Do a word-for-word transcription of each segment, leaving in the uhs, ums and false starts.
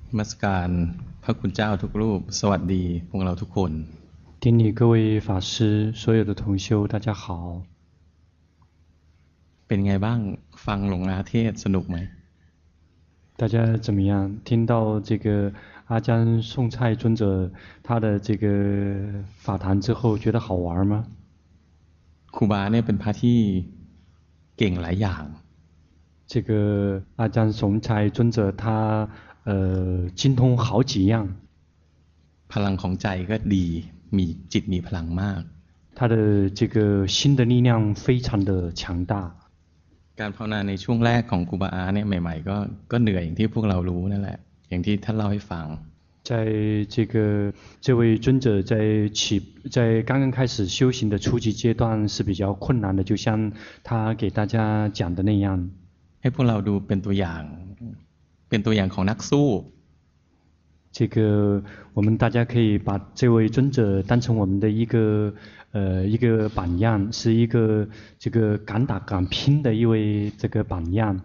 นมัสการพระคุณเจ้าทุกรูปสวัสดีพวกเราทุกคน顶礼各位法师，所有的同修，大家好。 เป็นไงบ้างฟังหลวงอาเทศสนุกไหม大家怎么样？听到这个阿姜颂菜尊者他的这个法谈之后，觉得好玩吗？ ครูบาเนี่ยเป็นพระที่เก่งหลายอย่าง这个阿姜颂菜尊者他呃精通好几样。 พลังของใจก็ดีมีจิตมีพลังมาก他的这个心的力量非常的强大。 การภาวนาในช่วงแรกของครูบาอาเนี่ยใหม่ๆก็ก็เหนื่อยอย่างที่พวกเรารู้นั่นแหละอย่างที่ท่านเล่าให้ฟัง在这个这位尊者在起在刚刚开始修行的初级阶段是比较困难的，就像他给大家讲的那样。 ให้พวกเราดูเป็นตัวอย่างเป็นตัวอย่างของนักสู้这个我们大家可以把这位尊者当成我们的一个呃一个榜样，是一个这个敢打敢拼的一位这个榜样。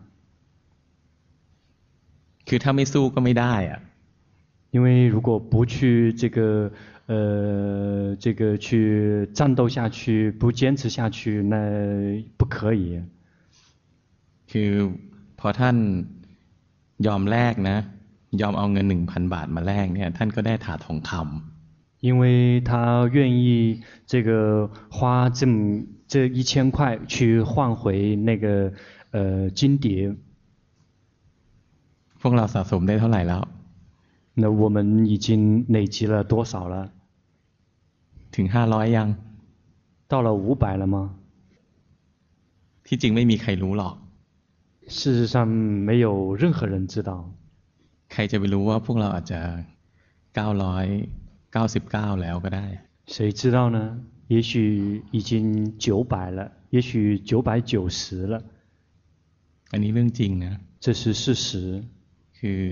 คือถ้าไม่สู้ก็ไม่ได้อะ因为如果不去这个呃这个去战斗下去，不坚持下去，那不可以。 คือพอท่านยอมแลกนะยอมเอาเงินหนึ่งพันบาทมาแลกเนี่ยท่านก็ได้ถาดทองคำ因为他愿意这个花这么这一千块去换回那个呃金碟。 พวกเราสะสมได้เท่าไหร่แล้ว那我们已经累积了多少了？ ถึงห้าร้อยยัง到了五百了吗？ ที่จริงไม่มีใครรู้หรอก事实上没有任何人知道。 ใครจะไปรู้ว่าพวกเราอาจจะเก้าร้อยเก้าสิบเก้าแล้วก็ได้谁知道呢？也许已经九百了，也许九百九十了。 อันนี้เรื่องจริงนะ这是事实。 คือ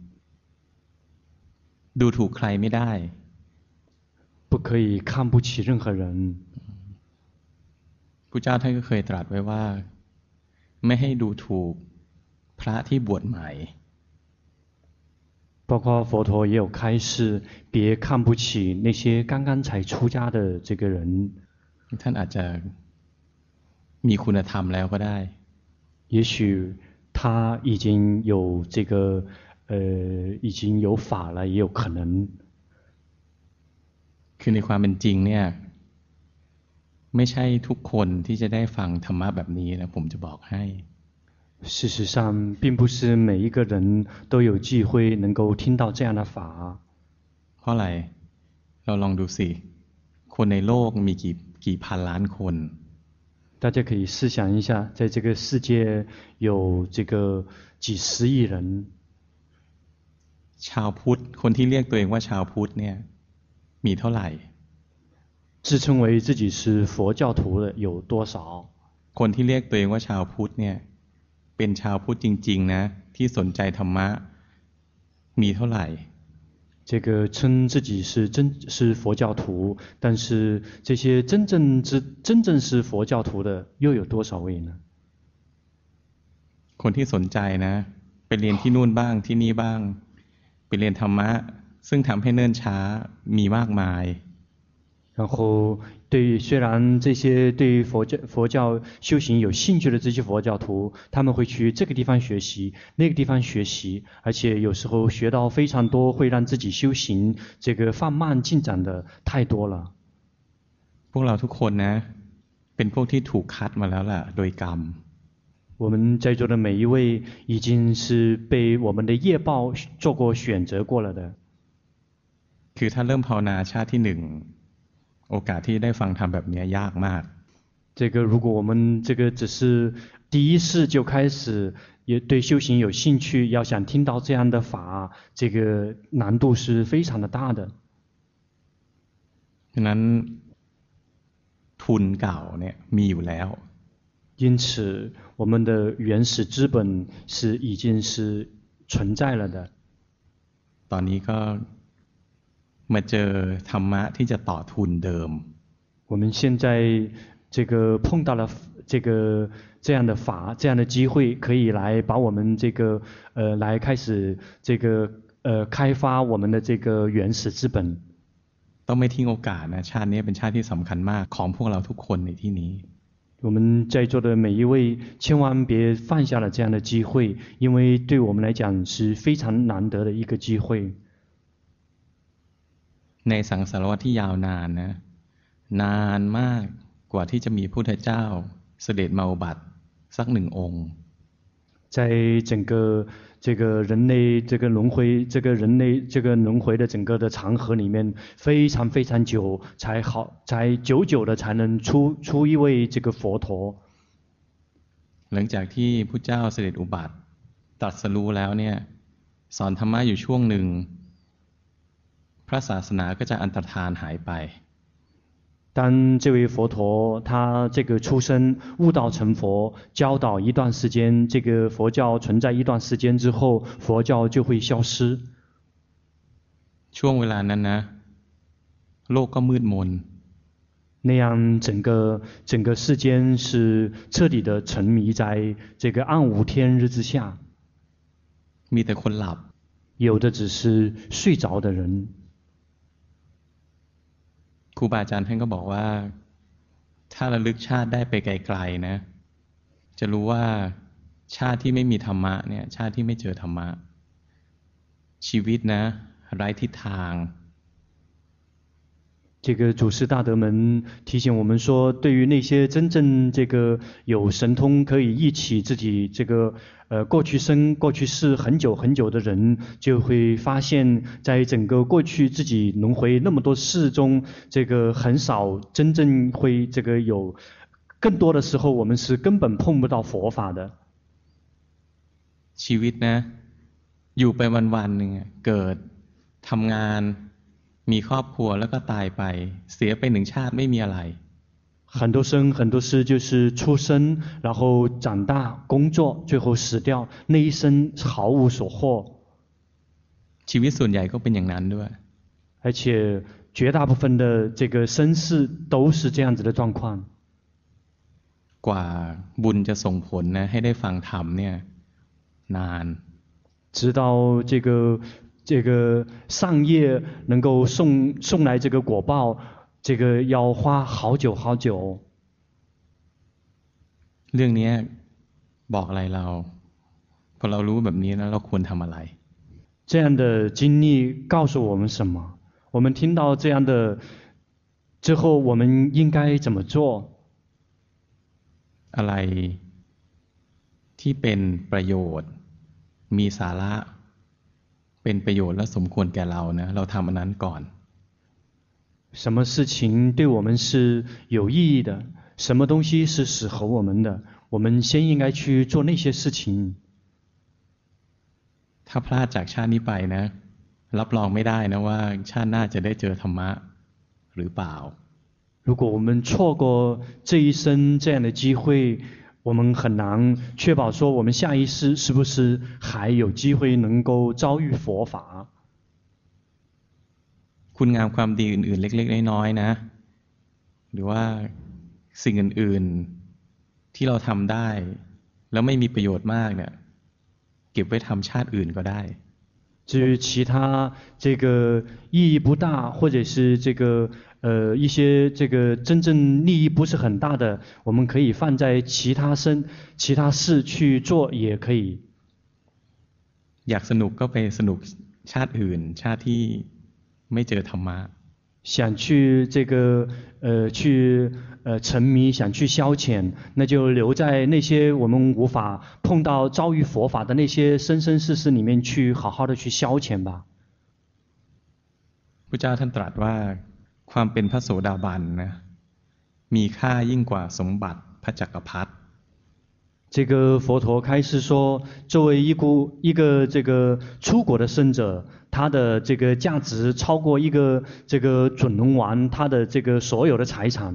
ดูถูกใครไม่ได้不可以看不起任何人。 พระเจ้าท่านก็เคยตรัสไว้ว่าไม่ให้ดูถูกพระที่บวชใหม่包括佛陀也有开示，别看不起那些刚刚才出家的这个人。 ท่านอาจจะมีคุณธรรมแล้วก็ได้也许他已经有这个呃已经有法了，也有可能。 คือในความเป็นจริงเนี่ยไม่ใช่ทุกคนที่จะได้ฟังธรรมะแบบนี้นะผมจะบอกให้事实上并不是每一个人都有机会能够听到这样的法。 เพราะอะไรเราลองดูสิคนในโลกมีกี่กี่พันล้านคน大家可以试想一下，在这个世界有这个几十亿人。 ชาวพุทธคนที่เรียกตัวเองว่าชาวพุทธเนี่ยมีเท่าไหร่自称为自己是佛教徒的有多少？ คนที่เรียกตัวเองว่าชาวพุทธเนี่ยเป็นชาวพุทธจริงๆนะที่สนใจธรรมะมีเท่าไหร่这个称自己是真是佛教徒，但是这些真正之真正是佛教徒的又有多少位呢？ คนที่สนใจนะไปเรียนที่นู่นบ้างที่นี่บ้างไปเรียนธรรมะซึ่งทำให้เนิ่นช้ามีมากมาย然后对虽然这些对佛教佛教修行有兴趣的这些佛教徒，他们会去这个地方学习，那个地方学习，而且有时候学到非常多，会让自己修行这个放慢进展的太多了。 พวกเราทุกคนนะเป็นพวกที่ถูกคัดมาแล้วล่ะโดยกรรม我们在座的每一位已经是被我们的业报做过选择过了的。 คือถ้าเริ่มภาวนาชาติที่หนึ่งโอกาสที่ได้ฟังธรรมแบบนี้ยากมาก这个如果我们这个只是第一世就开始也对修行有兴趣，要想听到这样的法，这个难度是非常的大的。 ฉะนั้นทุนเก่าเนี่ยมีอยู่แล้ว因此我们的原始资本是已经是存在了的。 ตอนนี้ก็มาเจอธรรมะที่จะต่อทุนเดิม我们现在这个碰到了这个这样的法，这样的机会，可以来把我们这个呃来开始这个呃开发我们的这个原始资本。 ต้องไม่ทิ้งโอกาสนะชาตินี้เป็นชาติที่สำคัญมากของพวกเราทุกคนในที่นี้我们在座的每一位千万别放下了这样的机会，因为对我们来讲是非常难得的一个机会。 ในสังสารวัฏที่ยาวนานนะนานมากกว่าที่จะมีพุทธเจ้าเสด็จมาอุบัติสักหนึ่งองค์在整个这个人类这个轮回这个人类这个轮回的整个的长河里面，非常非常久才好才久久的才能出出一位这个佛陀。 หลังจากที่พระเจ้าเสด็จอุบัติตรัสรู้แล้วเนี่ยสอนธรรมะอยู่ช่วงหนึ่งพระศาสนาก็จะอันตรธานหายไป当这位佛陀他这个出生悟道成佛，教导一段时间，这个佛教存在一段时间之后，佛教就会消失。 ช่วงเวลานั้นนะโลกก็มืดมน那样整个整个世间是彻底的沉迷在这个暗无天日之下。 มีแต่คนหลับ有的只是睡着的人。 ครูบาอาจารย์ท่านก็บอกว่าถ้าระลึกชาติได้ไปไกลๆนะจะรู้ว่าชาติที่ไม่มีธรรมะเนี่ยชาติที่ไม่เจอธรรมะชีวิตนะไร้ทิศทาง这个祖师大德们提醒我们说，对于那些真正这个有神通可以忆起自己这个呃过去生、过去世很久很久的人，就会发现，在整个过去自己轮回那么多世中，这个很少真正会这个有，更多的时候我们是根本碰不到佛法的。 ชีวิตนะอยู่ไปวันๆหนึ่งเกิดทำงานมีครอบครัวแล้วก็ตายไปเสียไปหนึ่งชาติไม่มีอะไร很多生很多世就是出生，然后长大工作，最后死掉，那一生毫无所获。 ชีวิตส่วนใหญ่ก็เป็นอย่างนั้นด้วย而且绝大部分的这个生世都是这样子的状况。 กว่าบุญจะส่งผลนะให้ได้ฟังธรรมเนี่ยนาน直到这个这个上业能够送送来这个果报，这个要花好久好久。 เรื่องนี้บอกอะไรเราพอเรารู้แบบนี้แล้วเราควรทำอะไร这样的经历告诉我们什么？我们听到这样的之后，我们应该怎么做？ อะไรที่เป็นประโยชน์มีสาระเป็นประโยชน์และสมควรแก่เรานะเราทำอันนั้นก่อน什么事情对我们是有意义的？什么东西是适合我们的？我们先应该去做那些事情。 ถ้าพลาดจากชาตินี้ไปนะรับรองไม่ได้นะว่าชาติหน้าจะได้เจอธรรมะหรือเปล่า如果我们错过这一生这样的机会，我们很难确保说我们下一世是不是还有机会能够遭遇佛法。 คุณงามความดีอื่นๆเล็กๆน้อยๆนะหรือว่าสิ่งอื่นๆที่เราทำได้แล้วไม่มีประโยชน์มากเนี่ยเก็บไว้ทำชาติอื่นก็ได้至于其他这个意义不大，或者是这个呃一些这个真正利益不是很大的，我们可以放在其他生、其他事去做也可以。 อยากสนุกก็ไปสนุกชาติอื่นชาติที่ไม่เจอธรรมะ想去这个呃去呃沉迷，想去消遣，那就留在那些我们无法碰到遭遇佛法的那些生生世世里面去，好好的去消遣吧。 พระเจ้าท่านตรัสว่าความเป็นพระโสดาบันนะมีค่ายิ่งกว่าสมบัติพระจักรพรรดิ这个佛陀开示说，作为一股一个这个出国的圣者，他的这个价值超过一个这个准龙王他的这个所有的财产。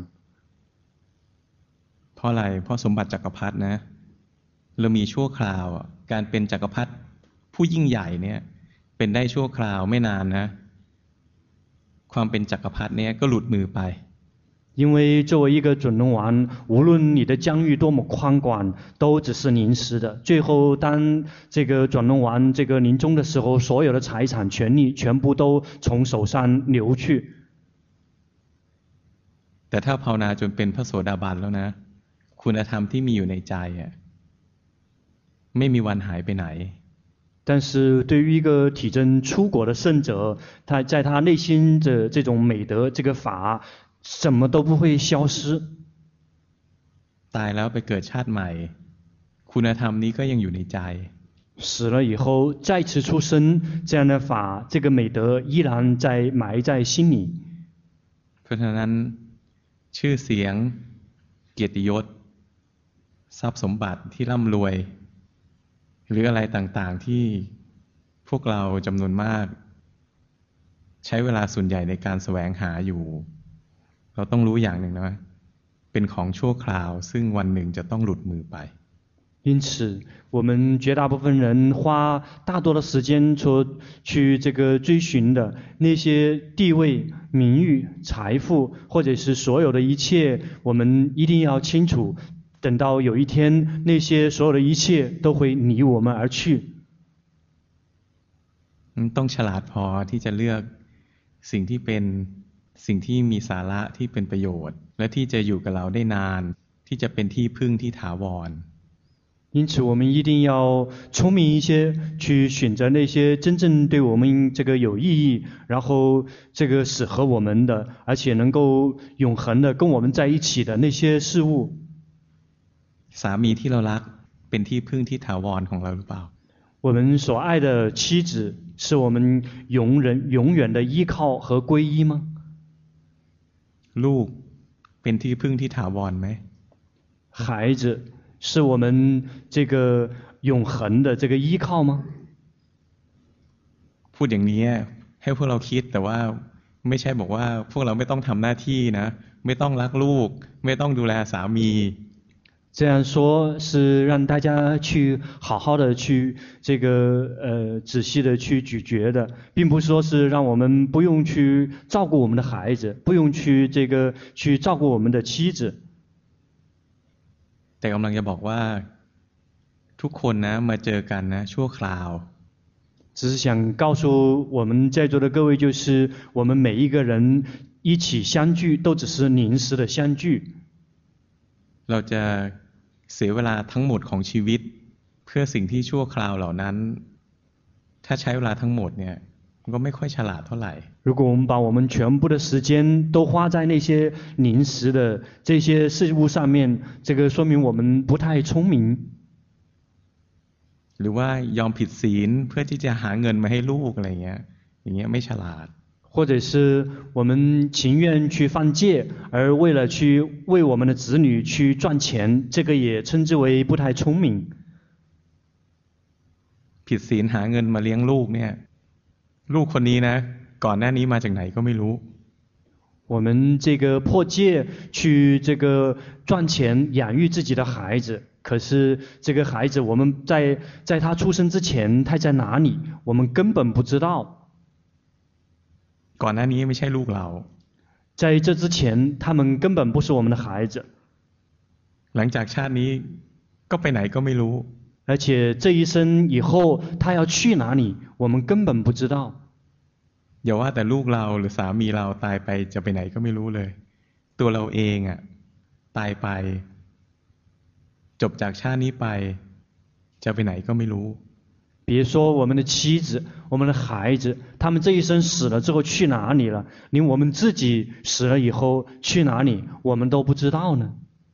เพราะอะไรเพราะสมบัติจักรพรรดินะเรามีชั่วคราวการเป็นจักรพรรดิผู้ยิ่งใหญ่เนี่ยเป็นได้ชั่วคราวไม่นานนะความเป็นจักรพรรดิเนี่ยก็หลุดมือไป因为作为一个准龙王，无论你的疆域多么宽广，都只是临时的。最后，当这个准龙王这个临终的时候，所有的财产、权利全部都从手上流去。 แต่ถ้าภาวนาจนเป็นพระโสดาบันแล้วนะคุณธรรมที่มีอยู่ในใจอ่ะไม่มีวันหายไปไหน但是对于一个体证出果的圣者，他在他内心的这种美德，这个法，什么都不会消失。 ตายแล้วไปเกิดชาติใหม่คุณธรรมนี้ก็ยังอยู่ในใจ死了以后再次出生，这样的法，这个美德依然在埋在心里。 เพราะฉะนั้นชื่อเสียงเกียรติยศทรัพย์สมบัติที่ร่ำรวยหรืออะไรต่างๆที่พวกเราจำนวนมากใช้เวลาส่วนใหญ่ในการแสวงหาอยู่เราต้องรู้อย่างหนึ่งนะเป็นของชั่วคราวซึ่งวันหนึ่งจะต้องหลุดมือไป因此，我们绝大部分人花大多的时间说去这个追寻的那些地位、名誉、财富，或者是所有的一切，我们一定要清楚，等到有一天，那些所有的一切都会离我们而去。 ต้องฉลาดพอที่จะเลือกสิ่งที่เป็นสิ่งที่มีสาระที่เป็นประโยชน์และที่จะอยู่กับเราได้นานที่จะเป็นที่พึ่งที่ถาวร因此，我们一定要聪明一些，去选择那些真正对我们这个有意义，然后这个适合我们的，而且能够永恒的跟我们在一起的那些事物。 สามีที่เรารักเป็นที่พึ่งที่ถาวรของเราหรือเปล่า我们所爱的妻子是我们永远永远的依靠和皈依吗？ ลูกเป็นที่พึ่งที่ถาวรไหม孩子是我们这个永恒的这个依靠吗？ พูดอย่างนี้ให้พวกเราคิดแต่ว่าไม่ใช่บอกว่าพวกเราไม่ต้องทำหน้าที่นะไม่ต้องรักลูกไม่ต้องดูแลสามี这样说是让大家去好好的去这个呃仔细的去咀嚼的，并不是说是让我们不用去照顾我们的孩子，不用去这个去照顾我们的妻子。 แต่กำลังจะบอกว่าทุกคนนะมาเจอกันนะชั่วคราว只是想告诉我们在座的各位，就是我们每一个人一起相聚，都只是临时的相聚。 เราจะเสียเวลาทั้งหมดของชีวิตเพื่อสิ่งที่ชั่วคราวเหล่านั้นถ้าใช้เวลาทั้งหมดเนี่ยมันก็ไม่ค่อยฉลาดเท่าไหร่如果我们把我们全部的时间都花在那些临时的这些事物上面，这个说明我们不太聪明。 หรือว่ายอมผิดศีลเพื่อที่จะหาเงินมาให้ลูกอะไรเงี้ยอย่างเงี้ยไม่ฉลาด或者是我们情愿去犯戒，而为了去为我们的子女去赚钱，这个也称之为不太聪明。 ผิดศีลหาเงินมาเลี้ยงลูกเนี่ยลูกคนนี้นะก่อนหน้านี้มาจากไหนก็ไม่รู้我们这个破戒去这个赚钱养育自己的孩子，可是这个孩子我们在在他出生之前他在哪里，我们根本不知道。 ก่อนหน้านี้ไม่ใช่ลูกเรา在这之前他们根本不是我们的孩子หลังจากชาตินี้ก็ไปไหนก็ไม่รู้而且这一生以后他要去哪里我们根本不知道อย่าว่าแต่ลูกเราหรือสามีเราตายไปจะไปไหนก็ไม่รู้เลยตัวเราเองอ่ะตายไปจบจากชาตินี้ไปจะไปไหนก็ไม่รู้别说我们的妻子我们的孩子他们这一生死了之后去哪里了，连我们自己死了以后去哪里我们都不知道呢。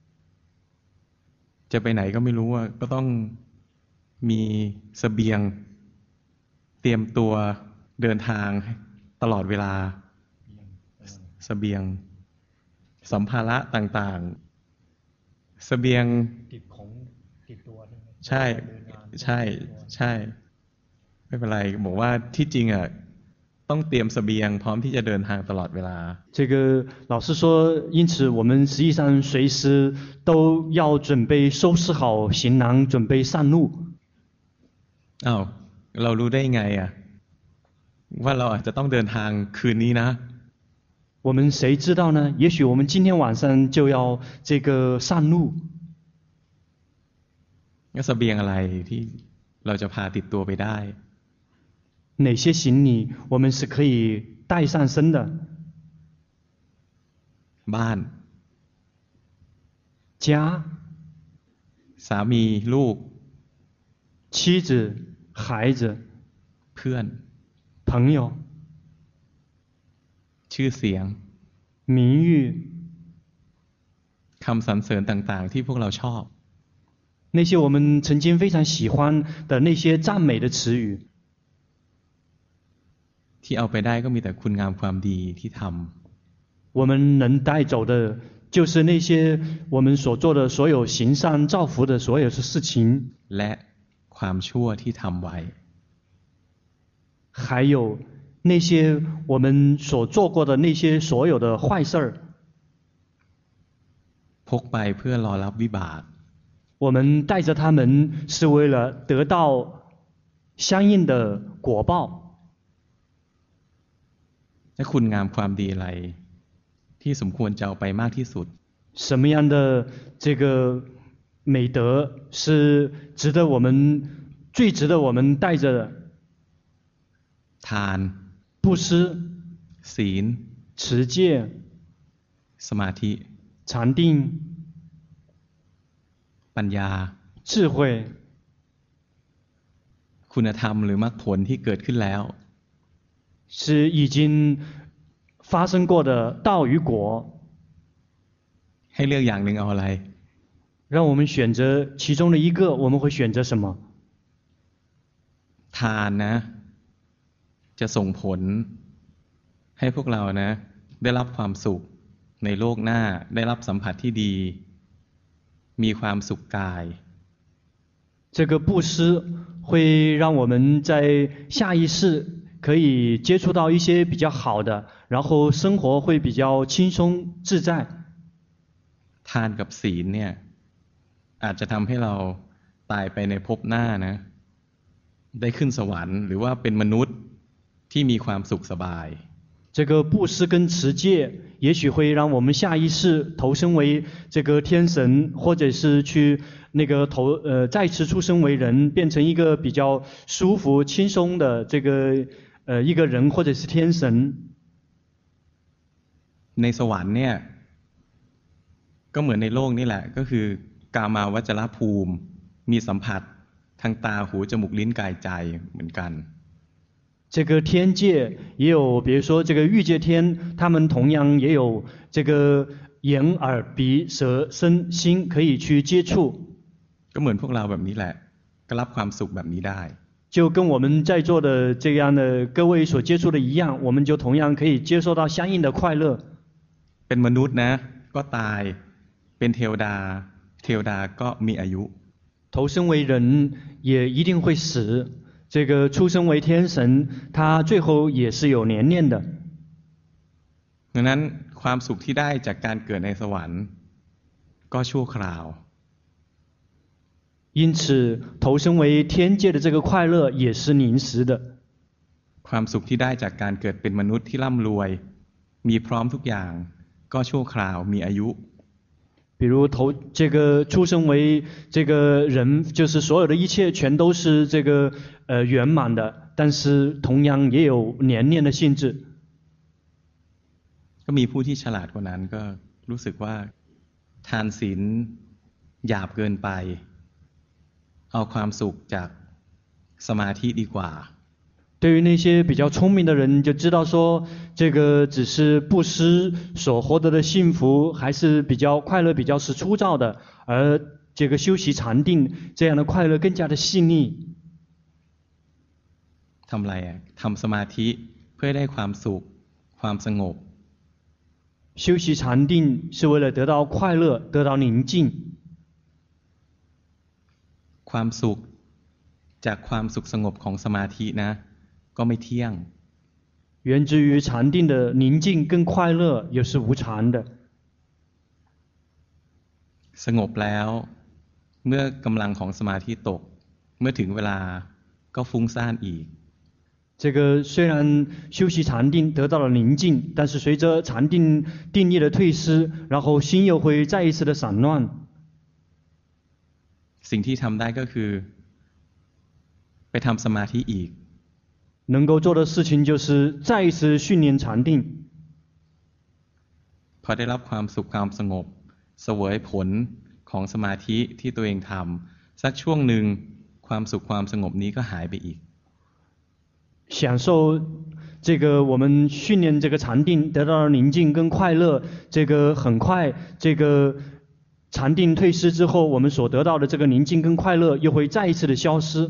จะไปไหนก็ไม่รู้อ่ะก็ต้องมีเสบียงเตรียมตัวเดินทางตลอดเวลาเสบียงสัมภาระต่างๆเสบียงติดของติดตัวใช่ใช่ใช่ไม่เป็นไรบอกว่าที่จริงอ่ะต้องเตรียมเสบียงพร้อมที่จะเดินทางตลอดเวลา这个老师说因此我们实际上随时都要准备收拾好行囊准备上路อ้าวเรารู้ได้ไงอ่ะว่าเราอาจจะต้องเดินทางคืนนี้นะ我们谁知道呢？也许我们今天晚上就要这个上路。 ก็เสบียงอะไรที่เราจะพาติดตัวไปได้哪些行李我们是可以带上身的？ บ้าน家、 สามีลูก妻子、孩子、 เพื่อน朋友、 ชื่อเสียง名誉、 คำสรรเสริญต่างๆที่พวกเราชอบ那些我们曾经非常喜欢的那些赞美的词语， ที่เอาไปได้ก็มีแต่คุณงามความดีที่ทำ我们能带走的就是那些我们所做的所有行善造福的所有的事情， และความชั่วที่ทำไว้还有那些我们所做过的那些所有的坏事儿， พกไปเพื่อรอรับวิบาก我们带着他们是为了得到相应的果报。 และคุณงามความดีอะไรที่สมควรจะเอาไปมากที่สุด什么样的这个美德是值得我们最值得我们带着的？ ทาน布施、 ศีล持戒、 สมาธิ禅定、 ปัญญา智慧， คุณธรรมหรือมรรคผลที่เกิดขึ้นแล้ว是已经发生过的道与果。 ให้เลือกอย่างหนึ่งเอาอะไร让我们选择其中的一个，我们会选择什么？ ทานนะจะส่งผลให้พวกเรานะได้รับความสุขในโลกหน้าได้รับสัมผัสที่ดีมีความสุขกาย这个布施会让我们在下一世可以接触到一些比较好的，然后生活会比较轻松自在。 ทานกับศีลเนี่ยอาจจะทำให้เราตายไปในภพหน้านะได้ขึ้นสวรรค์หรือว่าเป็นมนุษย์ที่มีความสุขสบาย这个布施跟持戒，也许会让我们下一世投生为这个天神，或者是去那个投呃再次出生为人，变成一个比较舒服、轻松的这个呃一个人，或者是天神。 ในสวรรค์เนี่ยก็เหมือนในโลกนี่แหละก็คือกามาวจรภูมิมีสัมผัสทางตาหูจมูกลิ้นกายใจเหมือนกัน这个天界也有，比如说这个欲界天，他们同样也有这个眼、耳、鼻、舌、身、心可以去接触。 ก็เหมือนพวกเราแบบนี้แหละก็รับความสุขแบบนี้ได้就跟我们在座的这样的各位所接触的一样，我们就同样可以接受到相应的快乐。 เป็นมนุษย์นะก็ตายเป็นเทวดาเทวดาก็มีอายุ投生为人也一定会死，这个出生为天神，他最后也是有年龄的。 ดังนั้นความสุขที่ได้จากการเกิดในสวรรค์ก็ชั่วคราว因此，投生为天界的这个快乐也是临时的。 ความสุขที่ได้จากการเกิดเป็นมนุษย์ที่ร่ำรวยมีพร้อมทุกอย่างก็ชั่วคราวมีอายุ比如投这个出生为这个人，就是所有的一切全都是这个呃圆满的，但是同样也有年龄的性质。 ก็มีผู้ที่ฉลาดกว่านั้นก็รู้สึกว่าทานศีลหยาบเกินไปเอาความสุขจากสมาธิดีกว่า对于那些比较聪明的人，就知道说这个只是布施所获得的幸福，还是比较快乐，比较是粗糙的，而这个修习禅定这样的快乐更加的细腻。 ทำอะไรอ่ะทำสมาธิเพื่อได้ความสุขความสงบ修习禅定是为了得到快乐，得到宁静。 ความสุขจากความสุขสงบของสมาธินะก็ไม่เที่ยง源自于禅定的宁静跟快乐也是无常的。 สงบแล้วเมื่อกำลังของสมาธิตกเมื่อถึงเวลาก็ฟุ้งซ่านอีก这个虽然修习禅定得到了宁静，但是随着禅定定力的退失，然后心又会再一次的散乱。 สิ่งที่ทำได้ก็คือไปทำสมาธิอีก能够做的事情就是再一次训练禅定。 พอได้รับความสุขความสงบเสวยผลของสมาธิที่ตัวเองทำสักช่วงหนึ่งความสุขความสงบนี้ก็หายไปอีก享受这个我们训练这个禅定得到了宁静跟快乐，这个很快这个禅定退失之后，我们所得到的这个宁静跟快乐又会再一次的消失。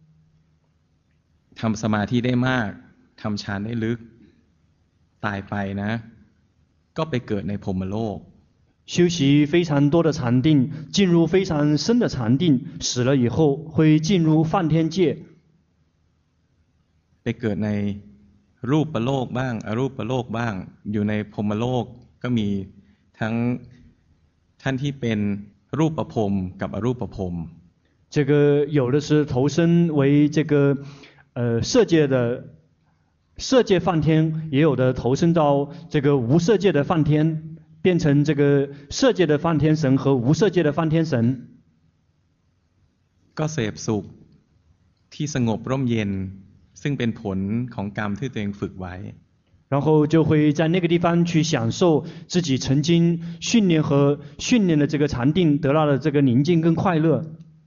ทำสมาธิได้มากทำฌานได้ลึกตายไปนะก็ไปเกิดในพรหมโลก修习非常多的禅定，进入非常深的禅定，死了以后会进入梵天界。 ไปเกิดในรูปโลกบ้างอรูปโลกบ้างอยู่ในพรหมโลกก็มีทั้งท่านที่เป็นรูปพรหมกับอรูปพรหม这个有的是投身为这个呃色界的色界梵天，也有的投身到这个无色界的梵天，变成这个色界的梵天神和无色界的梵天神。 ก็เสพสุขที่สงบร่มเย็นซึ่งเป็นผลของกรรมที่ตัวเองฝึกไว้然后就会在那个地方去享受自己曾经训练和训练的这个禅定得到的这个宁静跟快乐。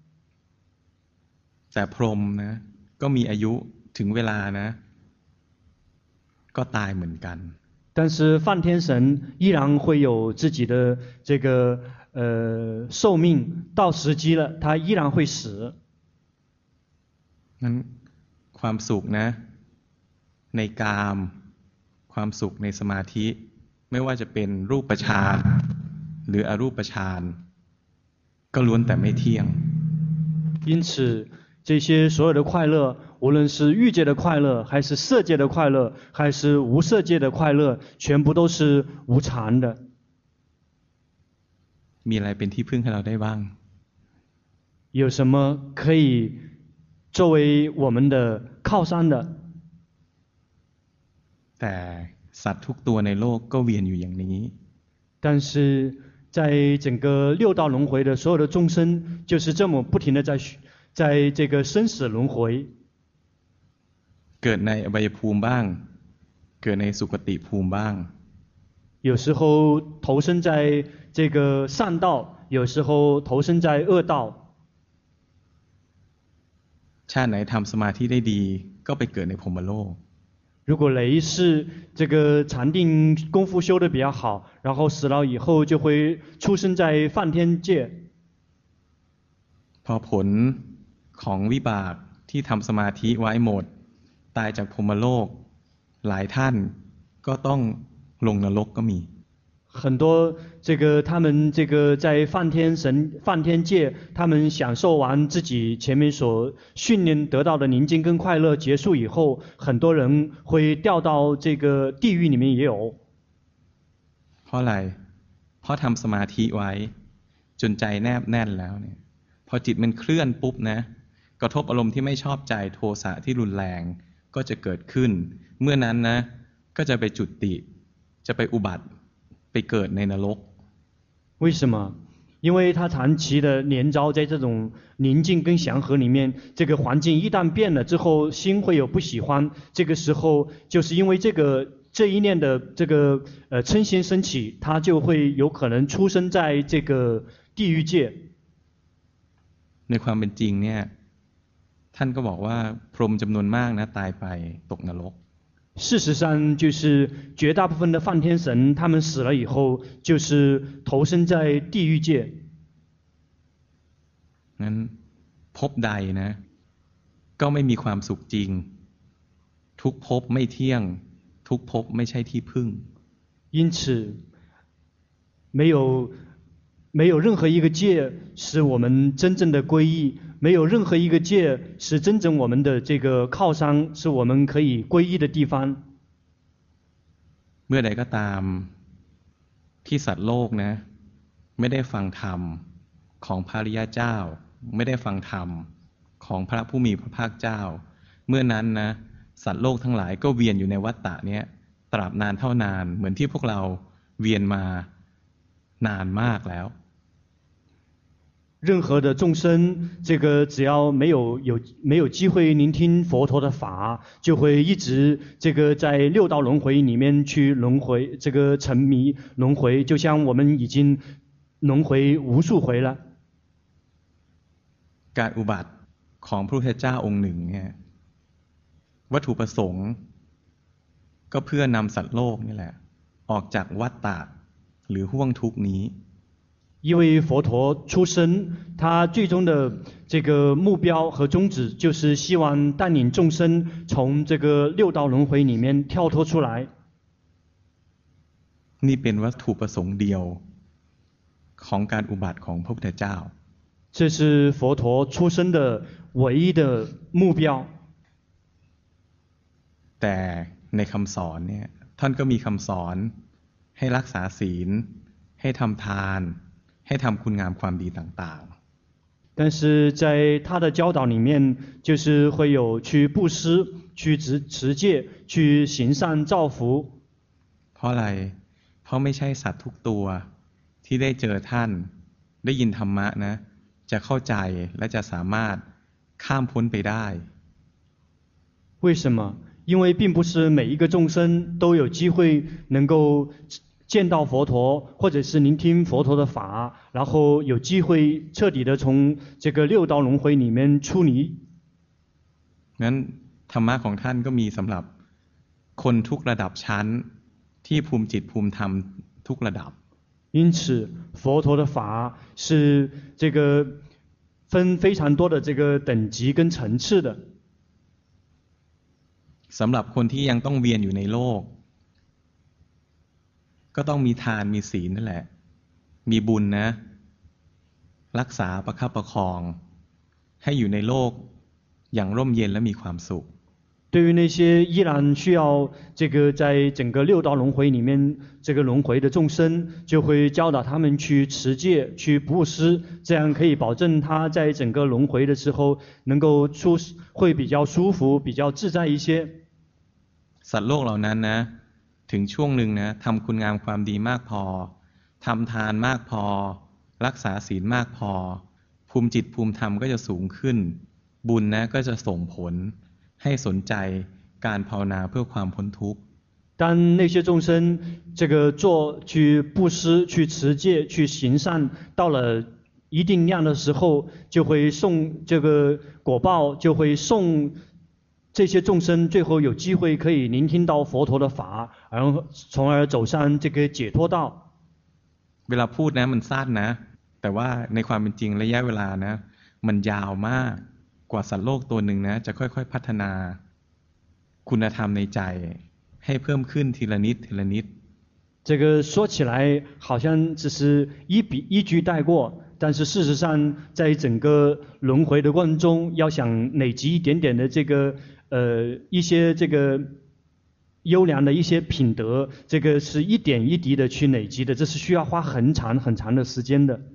แต่พรหมนะก็มีอายุถึงเวลานะก็ตายเหมือนกัน但是梵天神依然会有自己的这个呃寿命，到时机了，他依然会死。 งั้นความสุขนะในกามความสุขในสมาธิไม่ว่าจะเป็นรูปฌานหรืออรูปฌานก็ล้วนแต่ไม่เที่ยง因此这些所有的快乐，无论是欲界的快乐，还是色界的快乐，还是无色界的快乐，全部都是无常的。 มีอะไรเป็นที่พึ่งให้เราได้บ้าง有什么可以作为我们的靠山的？ แต่สัตว์ทุกตัวในโลกก็เวียนอยู่อย่างนี้但是在整个六道轮回的所有的众生，就是这么不停的在在这个生死轮回。 เกิดในอบายภูมิบ้างเกิดในสุคติภูมิบ้าง有时候投身在这个善道，有时候投身在恶道。 ชาติไหนทำสมาธิได้ดีก็ไปเกิดในพรหมโลก如果雷是这个禅定功夫修得比较好，然后死了以后就会出生在梵天界。 พอผลของวิบากที่ทำสมาธิไว้หมดตายจากพรหมโลกหลายท่านก็ต้องลงนรกก็มี很多这个他们这个在梵天神梵天界，他们享受完自己前面所训练得到的宁静跟快乐结束以后，很多人会掉到这个地狱里面也有。 เพราะอะไรเพราะทำสมาธิไว้จนใจแนบแน่นแล้วเนี่ยพอจิตมันเคลื่อนปุ๊บนะกระทบอารมณ์ที่ไม่ชอบใจโทสะที่รุนแรงก็จะเกิดขึ้นเมื่อนั้นนะก็จะไปจุติจะไปอุบัติไปเกิดในนรก为什么？因为他长期的连招在这种宁静跟祥和里面，这个环境一旦变了之后，心会有不喜欢，这个时候就是因为这个这一念的这个呃嗔心升起，他就会有可能出生在这个地狱界。 ในความเป็นจริงเนี่ยท่านก็บอกว่าพรหมจำนวนมากนะตายไปตกนรก事实上，就是绝大部分的梵天神，他们死了以后，就是投身在地狱界。 งั้นภพใดนะก็ไม่มีความสุขจริงทุกภพไม่เที่ยงทุกภพไม่ใช่ที่พึ่ง因此，没有没有任何一个界是我们真正的皈依。没有任何一个界是真正我们的这个靠山，是我们可以皈依的地方。 เมื่อใดก็ตามที่สัตว์โลกนะไม่ได้ฟังธรรมของพระริยเจ้าไม่ได้ฟังธรรมของพระผู้มีพระภาคเจ้าเมื่อนั้นนะสัตว์โลกทั้งหลายก็เวียนอยู่ในวัฏฏะเนี้ยตราบนานเท่านานเหมือนที่พวกเราเวียนมานานมากแล้ว任何的众生，这个只要没有有没有机会聆听佛陀的法，就会一直这个在六道轮回里面去轮回，这个沉迷轮回，就像我们已经轮回无数回了。 การอุบัติของพระพุทธเจ้าองค์หนึ่งเนี่ยวัตถุประสงค์ก็เพื่อนำสัตว์โลกนี่แหละออกจากวัฏฏะหรือห้วงทุกข์นี้因为佛陀出生，他最终的这个目标和宗旨就是希望带领众生从这个六道轮回里面跳脱出来。 นี่เป็นวัตถุประสงค์เดียวของการอุบัติของพระพุทธเจ้า这是佛陀出生的唯一的目标。 แต่ในคำสอนเนี่ยท่านก็มีคำสอนให้รักษาศีลให้ทำทานให้ทำคุณงามความดีต่างๆ但是在他的教导里面，就是会有去布施、去持持戒、去行善造福。 เพราะอะไรเพราะไม่ใช่สัตว์ทุกตัวที่ได้เจอท่านได้ยินธรรมะนะจะเข้าใจและจะสามารถข้ามพ้นไปได้为什么？因为并不是每一个众生都有机会能够见到佛陀，或者是聆听佛陀的法，然后有机会彻底的从这个六道轮回里面出离。 งั้นธรรมะของท่านก็มีสำหรับคนทุกระดับชั้นที่ภูมิจิตภูมิธรรมทุกระดับ因此，佛陀的法是这个分非常多的这个等级跟层次的。 สำหรับคนที่ยังต้องเวียนอยู่ในโลกก็ต้องมีทานมีศีลนั่นแหละมีบุญนะรักษาประคับประคองให้อยู่ในโลกอย่างร่มเย็นและมีความสุข对于那些依然需要这个在整个六道轮回里面这个轮回的众生，就会教导他们去持戒、去布施，这样可以保证他在整个轮回的时候能够出会比较舒服、比较自在一些。 สัตว์โลกเหล่านั้นนะถึงช่วงหนึ่งนะทำคุณงามความดีมากพอทำทานมากพอรักษาศีลมากพอภูมิจิตภูมิธรรมก็จะสูงขึ้นบุญนะก็จะส่งผลให้สนใจการภาวนาเพื่อความพ้นทุกข์当那些众生这个做去布施、去持戒、去行善，到了一定量的时候，就会送这个果报，就会送这些众生最后有机会可以聆听到佛陀的法，然后从而走上这个解脱道。 เวลาพูดนะมันสั้นนะแต่ว่าในความเป็นจริงระยะเวลานะมันยาวมากกว่าสัตว์โลกตัวหนึ่งนะจะค่อยๆพัฒนาคุณธรรมในใจให้เพิ่มขึ้นทีละนิดทีละนิด这个说起来好像只是一笔一句带过，但是事实上在整个轮回的过程中，要想累积一点点的这个呃一些这个优良的一些品德，这个是一点一滴的去累积的，这是需要花很长很长的时间的。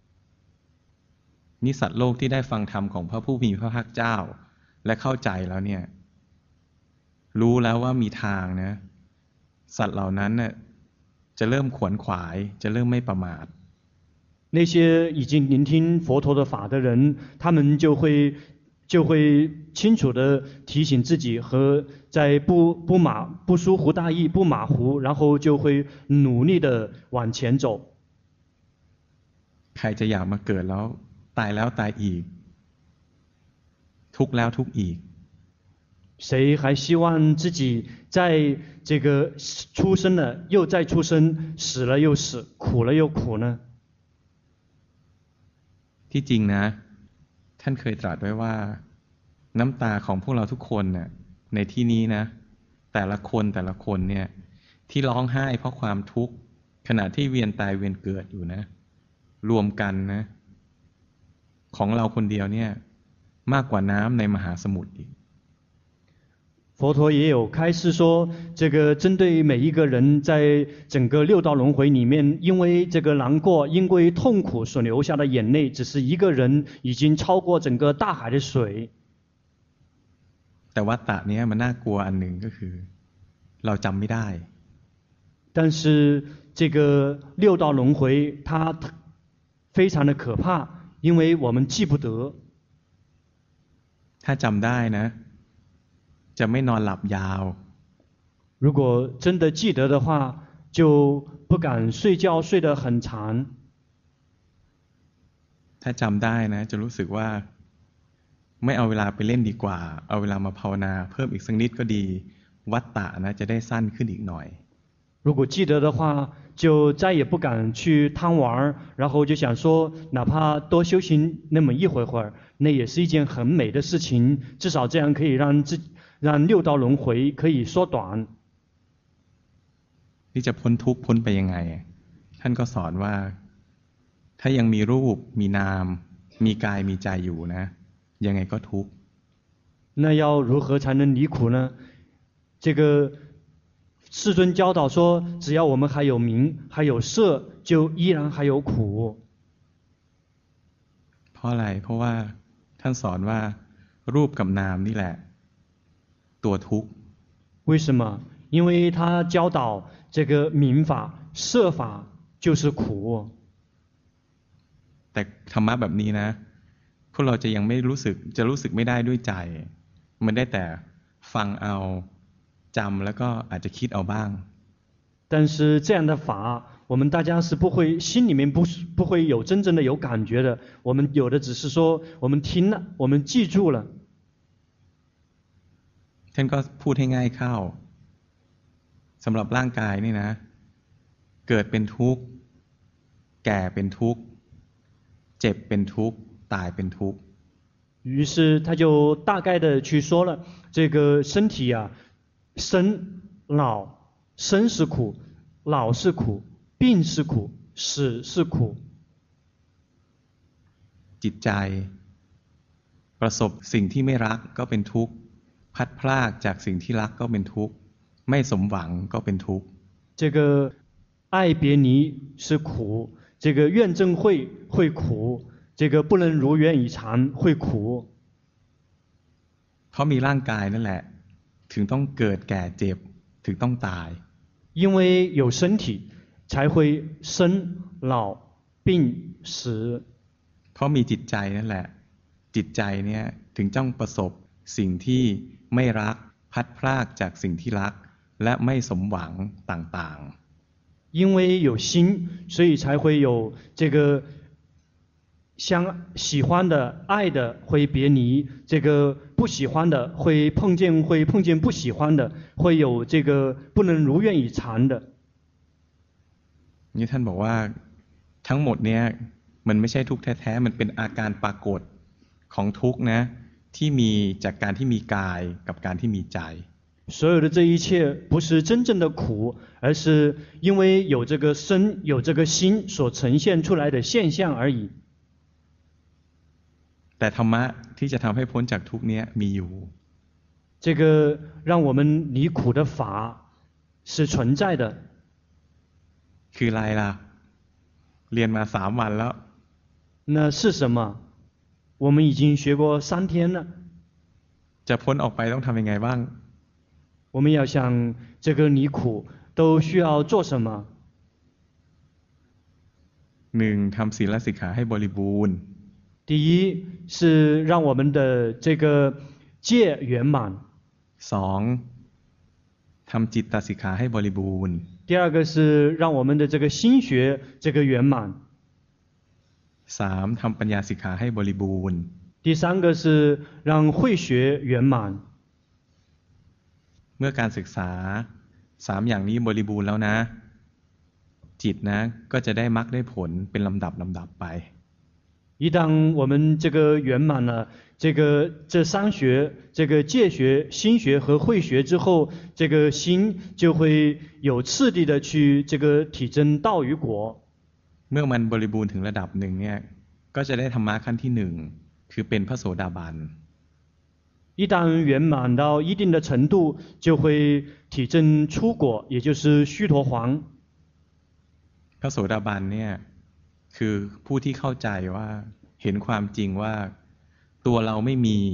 นี่สัตว์โลกที่ได้ฟังธรรมของพระผู้มีพระภาคเจ้าและเข้าใจแล้วเนี่ยรู้แล้วว่ามีทางนะสัตว์เหล่านั้นเนี่ยจะเริ่มขวนขวายจะเริ่มไม่ประมาท那些已经聆听佛陀的法的人，他们就会就会清楚地提醒自己和在不不马不疏忽大意不马虎，然后就会努力地往前走。 ใครจะอยากมาเกิดแล้วตายแล้วตายอีกทุกข์แล้วทุกข์อีก谁还希望自己在这个出生了又再出生，死了又死，苦了又苦呢？ ที่จริงนะท่านเคยตรัสไว้ว่าน้ำตาของพวกเราทุกคนเนี่ยในที่นี้นะแต่ละคนแต่ละคนเนี่ยที่ร้องไห้เพราะความทุกข์ขณะที่เวียนตายเวียนเกิดอยู่นะรวมกันนะของเราคนเดียวเนี่ยมากกว่าน้ำในมหาสมุทรอีก佛陀也有开示说，这个针对每一个人在整个六道轮回里面，因为这个难过、因为痛苦所流下的眼泪，只是一个人已经超过整个大海的水。 แแต่วัฏฏะเนี้ยมันน่ากลัวอันหนึ่งก็คือเราจำไม่ได้但是这个六道轮回它非常的可怕，因为我们记不得。 ถ้าจำได้นะจะไม่นอนหลับยาว如果真的记得的话，就不敢睡觉睡得很长。 ถ้าจำได้นะจะรู้สึกว่าไม่เอาเวลาไปเล่นดีกว่าเอาเวลามาภาวนาเพิ่มอีกสักนิดก็ดีวัฏฏะนะจะได้สั้นขึ้นอีกหน่อย如果记得的话，就再也不敢去贪玩，然后就想说，哪怕多修行那么一会会儿，那也是一件很美的事情，至少这样可以让自让六道轮回可以缩短。 ที่จะพ้นทุกข์พ้นไปยังไงท่านก็สอนว่าถ้ายังมีรูปมีนามมีกายมีใจอยู่นะยังไงก็ทุกข์那要如何才能离苦呢？这个世尊教导说，只要我们还有名还有色，就依然还有苦。 เพราะอะไรเพราะว่าท่านสอนว่ารูปกับนามนี่แหละตัวทุกข์为什么？因为他教导这个名法色法就是苦。 แต่ธรรมะแบบนี้นะพวกเราจะยังไม่รู้สึกจะรู้สึกไม่ได้ด้วยใจมันได้แต่ฟังเอาจำแล้วก็อาจจะคิดเอาบ้าง但是这样的法，我们大家是不会心里面不不会有真正的有感觉的。我们有的只是说，我们听了，我们记住了。 ท่านก็พูดให้ง่ายเข้าสำหรับร่างกายนี่นะเกิดเป็นทุกข์แก่เป็นทุกข์เจ็บเป็นทุกข์ตายเป็นทุกข์于是他就大概的去说了，这个身体啊，生老生是苦，老是苦，病是苦，死是苦。 จิตใจประสบสิ่งที่ไม่รักก็เป็นทุกข์พัดพรากจากสิ่งที่รักก็เป็นทุกข์ไม่สมหวังก็เป็นทุกข์这个爱别离是苦，这个怨憎会会苦，这个不能如愿以偿会苦。 เพราะมีร่างกายนั่นแหละถึงต้องเกิดแก่เจ็บถึงต้องตาย因为有身体才会生老病死เพราะมีจิตใจนั่นแหละจิตใจเนี่ยถึงต้องประสบสิ่งที่ไม่รักพัดพรากจากสิ่งที่รักและไม่สมหวังต่างๆ因为有心所以才会有这个相喜欢的爱的会别离这个不喜欢的会碰见会碰见不喜欢的会有这个不能如愿以偿的นี่ท่านบอกว่าทั้งหมดเนี้ยมันไม่ใช่ทุกข์แท้ๆมันเป็นอาการปรากฏของทุกข์นะที่มีจากการที่มีกายกับการที่มีใจ所有的这一切不是真正的苦，而是因为有这个身有这个心所呈现出来的现象而已。 แต่ธรรมะที่จะทำให้พ้นจากทุกข์เนี้ยมีอยู่这个让我们离苦的法是存在的คืออะไรล่ะเรียนมาสามวันแล้ว那是什么我们已经学过三天了จะพ้นออกไปต้องทำยังไงบ้าง我们要想这个离苦都需要做什么หนึ่งทำศีลสิกขาให้บริบูรณ์第一是让我们的这个戒圆满สองทำจิตตสิกขาให้บริบูรณ์第二个是让我们的这个心学这个圆满สามทำปัญญาสิกขาให้บริบูรณ์第三个是让慧学圆满เมื่อการศึกษาสามอย่างนี้บริบูรณ์แล้วนะจิตนะก็จะได้มรรคได้ผลเป็นลำดับลำดับไป一当我们这个圆满了这个这三学这个戒学心学和慧学之后这个心就会有次第的去这个体证道与果เมื่อมันบริบูรณ์ถึงระดับหนึ่งเนี่ยก็จะได้ธรรมะขั้นที่หนึ่งคือเป็นพระโสดาบัน一旦圆满到一定的程度就会体证出果也就是须陀洹พระโสดาบันเนี่ยคือผู้ที่เข้าใจว่าเห็นความจริงว่าตัวเราไม่มี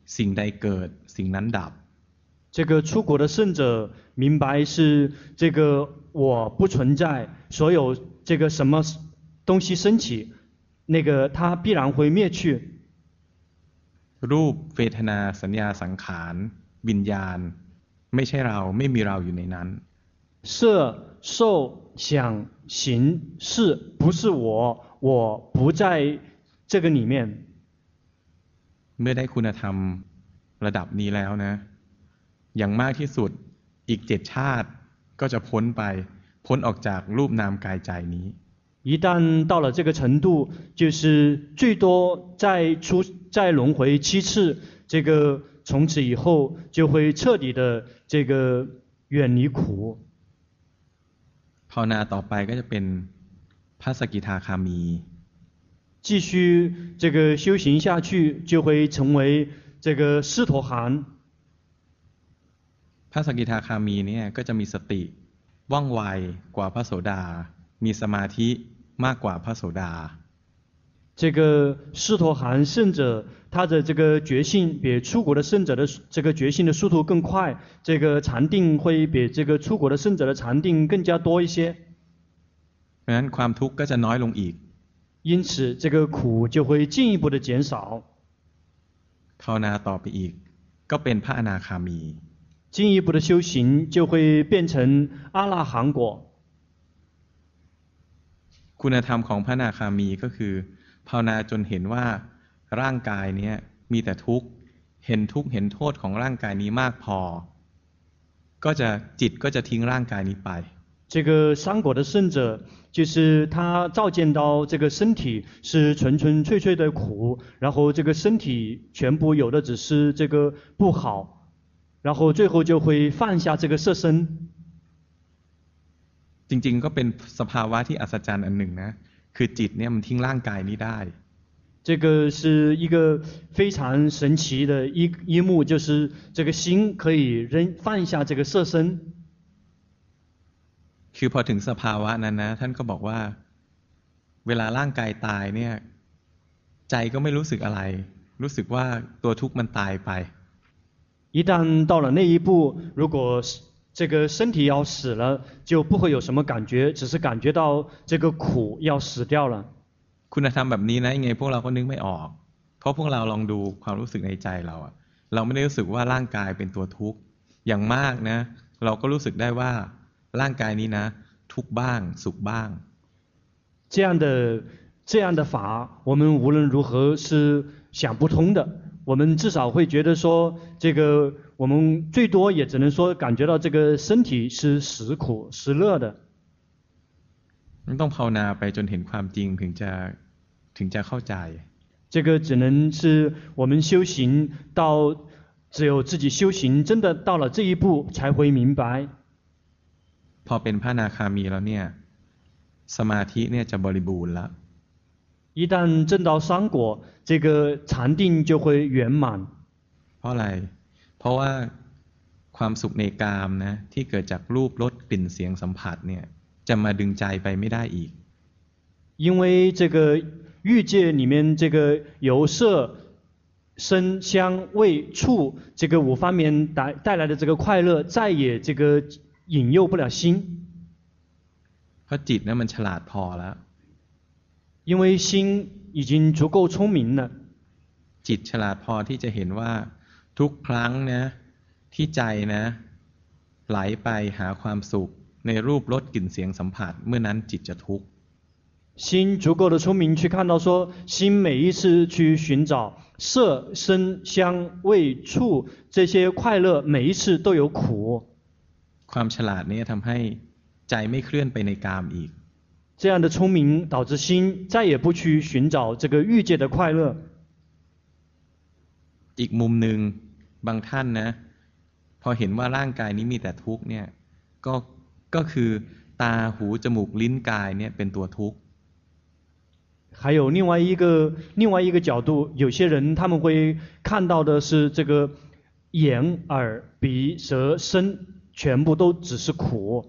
สิ่งใดเกิดสิ่งนั้นดับ这个出国的圣者明白是这个我不存在，所有这个什么东西升起，那个它必然会灭去。 รูปเวทนาสัญญาสังขารวิญญาณไม่ใช่เราไม่มีเราอยู่ในนั้น色受想行识不是我，我不在这个里面。 เมื่อได้คุณธรรมระดับนี้แล้วนะอย่างมากที่สุดอีกเจ็ดชาติก็จะพ้นไปพ้นออกจากรูปนามกายใจนี้一旦到了这个程度，就是最多再出再轮回七次，这个从此以后就会彻底的这个远离苦。 ภาวนาต่อไปก็จะเป็นพระสกิทาคามี继续这个修行下去，就会成为这个狮陀含。 พระสกิทาคามีเนี่ยก็จะมีสติว่องไวกว่าพระโสดามีสมาธิมากกว่าพระโสดา这个狮陀含圣者，他的这个觉性比出国的圣者的这个觉性的速度更快，这个禅定会比这个出国的圣者的禅定更加多一些。 เพราะฉะนั้นความทุกข์ก็จะน้อยลงอีก因此，这个苦就会进一步的减少。 ภาวนาต่อไปอีกก็เป็นพระอนาคามี进一步的修行就会变成阿拉含果。 คุณธรรมของพระอนาคามีก็คือภาวนาจนเห็นว่าร่างกายนี้มีแต่ทุกข์เห็นทุกข์เห็นโทษของร่างกายนี้มากพอก็จะจิตก็จะทิ้งร่างกายนี้ไป这个三果的圣者，就是他照见到这个身体是纯纯粹粹的苦，然后这个身体全部有的只是这个不好，然后最后就会放下这个色身。 จริงๆก็เป็นสภาวะที่อัศจรรย์อันหนึ่งนะคือจิตเนี่ยมันทิ้งร่างกายนี้ได้这个是一个非常神奇的一一幕，就是这个心可以扔放下这个色身。 คือพอถึงสภาวะนั้นนะท่านก็บอกว่าเวลาร่างกายตายเนี่ยใจก็ไม่รู้สึกอะไรรู้สึกว่าตัวทุกข์มันตายไป一旦到了那一步，如果这个身体要死了，就不会有什么感觉，只是感觉到这个苦要死掉了。 คุณธรรมแบบนี้นะยังไงพวกเราก็นึกไม่ออกเพราะพวกเราลองดูความรู้สึกในใจเราอะเราไม่ได้รู้สึกว่าร่างกายเป็นตัวทุกข์อย่างมากนะเราก็รู้สึกได้ว่าร่างกายนี้นะทุกข์บ้างสุขบ้าง这样的这样的法，我们无论如何是想不通的。我们至少会觉得说，这个我们最多也只能说感觉到这个身体是实苦实乐的。 ต้องภาวนาไปจนเห็นความจริงถึงจะถึงจะเข้าใจ这个只能是我们修行到，只有自己修行真的到了这一步才会明白。 พอเป็นพระอนาคามีแล้วเนี่ยสมาธิเนี่ยจะบริบูรณ์แล้ว一旦证到三果，这个禅定就会圆满。 เพราะอะไรเพราะว่าความสุขในกามนะที่เกิดจากรูปรสกลิ่นเสียงสัมผัสเนี่ยจะมาดึงใจไปไม่ได้อีก因为这个欲界里面这个由色声香味触这个五方面带带来的这个快乐再也这个引诱不了心เพราะจิตนั้นมันฉลาดพอแล้ว因为心已经足够聪明了จิตฉลาดพอที่จะเห็นว่าทุกครั้งนะที่ใจนะไหลไปหาความสุขในรูปรสกลิ่นเสียงสัมผัสเมื่อนั้นจิตจะทุกข์心足够的聪明去看到说心每一次去寻找色声香味触这些快乐每一次都有苦ความฉลาดนี้ทำให้ใจไม่เคลื่อนไปในกามอีก这样的聪明导致心再也不去寻找这个欲界的快乐อีกมุมหนึ่งบางท่านนะพอเห็นว่าร่างกายนี้มีแต่ทุกข์เนี่ยก็ก็คือตาหูจมูกลิ้นกายเนี่ยเป็นตัวทุกข์还有另外一个另外一个角度，有些人他们会看到的是这个眼、耳、鼻、舌、身，全部都只是苦。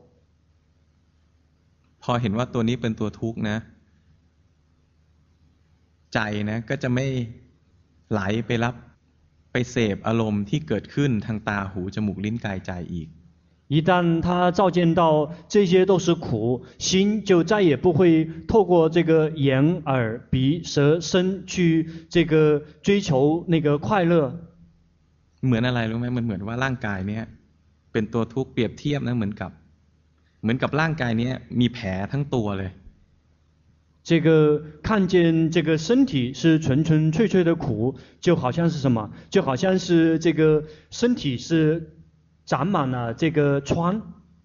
พอเห็นว่าตัวนี้เป็นตัวทุกข์นะใจนะก็จะไม่ไหลไปรับไปไปเสพอารมณ์ที่เกิดขึ้นทางตาหูจมูกลิ้นกายใจอีก一旦他照见到这些都是苦，心就再也不会透过这个眼、耳、鼻、舌、身去这个追求那个快乐。 เหมือนอะไรรู้ไหมมันเหมือนว่าร่างกายเนี้ยเป็นตัวทุกข์เปรียบเทียบนะเหมือนกับเหมือนกับร่างกายเนี้ยมีแผลทั้งตัวเลย这个看见这个身体是纯纯粹粹的苦，就好像是什么？就好像是这个身体是长满了这个疮。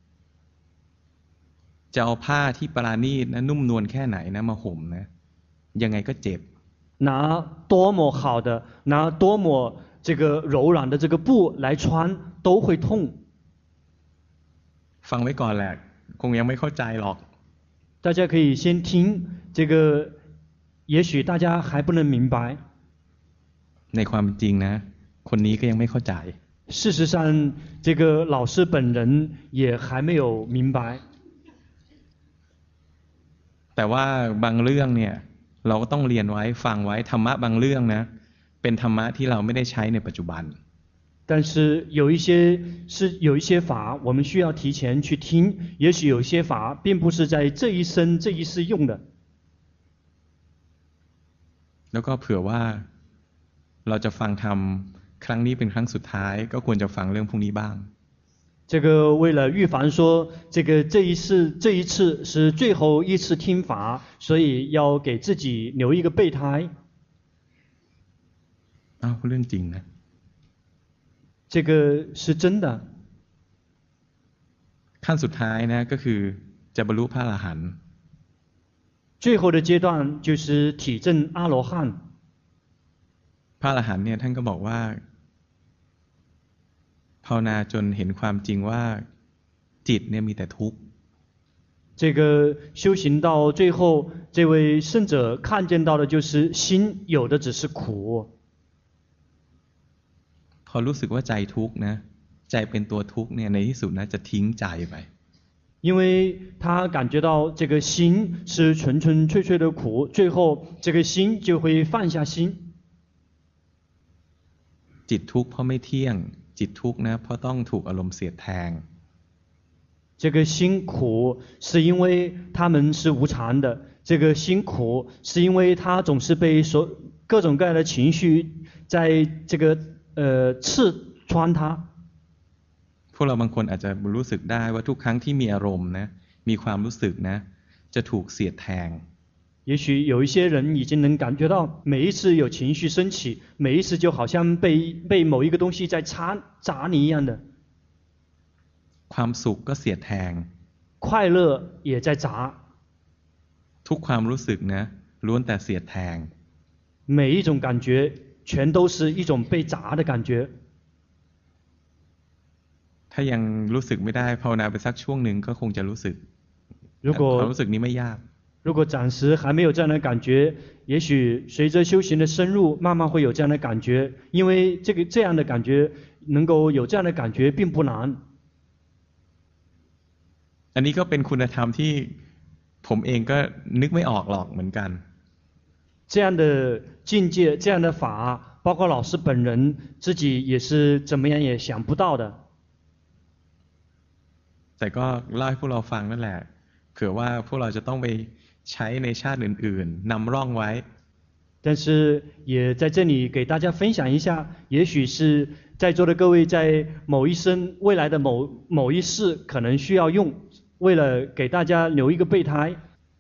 จะเอาผ้าที่ปราณีตนะนุ่มนวลแค่ไหนนะมาห่มนะยังไงก็เจ็บ拿多么好的，拿多么这个柔软的这个布来穿，都会痛。 ฟังไว้ก่อนแหละคงยังไม่เข้าใจหรอก大家可以先听这个，也许大家还不能明白。 ในความจริงนะคนนี้ก็ยังไม่เข้าใจ事实上，这个老师本人也还没有明白。 แต่ว่าบางเรื่องเนี่ยเราก็ต้องเรียนไว้ฟังไว้ธรรมะบางเรื่องนะเป็นธรรมะที่เราไม่ได้ใช้ในปัจจุบัน但是有一些是有一些法，我们需要提前去听。也许有一些法并不是在这一生这一世用的。 แล้วก็เผื่อว่าเราจะฟังธรรมครั้งนี้เป็นครั้งสุดท้ายก็ควรจะฟังเรื่องพวกนี้บ้าง这个为了预防说这个这一次这一次是最后一次听法，所以要给自己留一个备胎。 อ้าวเรื่องจริงนะ这个是真的。 ขั้นสุดท้ายนะก็คือจะบรรลุพระอรหันต์最后的阶段就是体证阿罗汉。 พระอรหันต์เนี่ยท่านก็บอกว่าภาวนาจนเห็นความจริงว่าจิตเนี่ยมีแต่ทุกข์这个修行到最后，这位圣者看见到的就是心有的只是苦。 พอรู้สึกว่าใจทุกข์นะใจเป็นตัวทุกข์เนี่ยในที่สุดนะจะทิ้งใจไป因为他感觉到这个心是纯纯粹粹的苦，最后这个心就会放下心。 จิตทุกข์เพราะไม่เที่ยงจิตทุกข์นะเพราะต้องถูกอารมณ์เสียดแทง这个心苦是因为他们是无常的，这个心苦是因为他总是被所各种各样的情绪在这个呃刺穿他。 พวกเราบางคนอาจจะรู้สึกได้ว่าทุกครั้งที่มีอารมณ์นะมีความรู้สึกนะจะถูกเสียดแทง也许有一些人已经能感觉到，每一次有情绪升起，每一次就好像被被某一个东西在插砸你一样的。 ความสุขก็เสียดแทง快乐也在砸ทุกความรู้สึกนะล้วนแต่เสียดแทง每一种感觉全都是一种被砸的感觉ถ้ายังรู้สึกไม่ได้ภาวนาไปสักช่วงหนึ่งก็คงจะรู้สึก如果ความรู้สึกนี้ไม่ยาก如果暂时还没有这样的感觉，也许随着修行的深入，慢慢会有这样的感觉。因为这个这样的感觉，能够有这样的感觉并不难。 อันนี้ก็เป็นคุณธรรมที่ผมเองก็นึกไม่ออกหรอกเหมือนกัน这样的境界，这样的法，包括老师本人自己也是怎么样也想不到的。 แต่ก็เล่าให้พวกเราฟังนั่นแหละเผื่อว่าพวกเราจะต้องไปใช้ในชาติอื่นๆนำร่องไว้但是也在这里给大家分享一下，也许是在座的各位在某一生未来的某某一世可能需要用，为了给大家留一个备胎。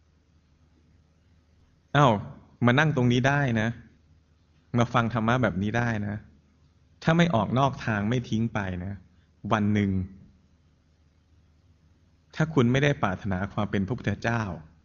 อ้าวมานั่งตรงนี้ได้นะมาฟังธรรมะแบบนี้ได้นะถ้าไม่ออกนอกทางไม่ทิ้งไปนะวันหนึ่งถ้าคุณไม่ได้ปรารถนาความเป็นพระพุทธเจ้า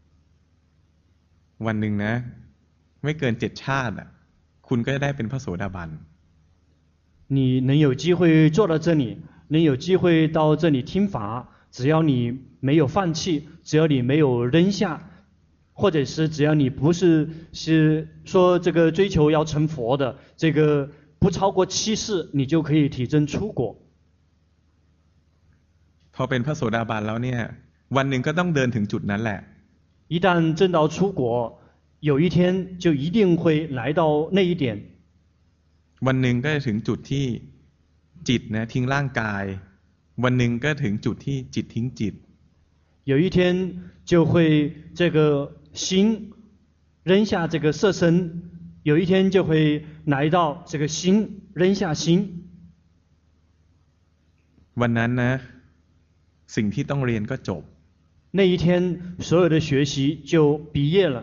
วันหนึ่งนะไม่เกินเจ็ดชาติอ่ะคุณก็จะได้เป็นพระโสดาบัน你能有机会坐到这里，能有机会到这里听法，只要你没有放弃，只要你没有扔下，或者是只要你不是是说这个追求要成佛的，这个不超过七世，你就可以体证出果。 พอเป็นพระโสดาบันแล้วเนี่ยวันหนึ่งก็ต้องเดินถึงจุดนั้นแหละ一旦证到出果，有一天就一定会来到那一点。 วันหนึ่งก็จะถึงจุดที่จิตนะทิ้งร่างกายวันหนึ่งก็ถึงจุดที่จิตทิ้งจิต有一天就会这个心扔下这个色身，有一天就会来到这个心扔下心。 วันนั้นนะสิ่งที่ต้องเรียนก็จบ那一天所有的学习就毕业了。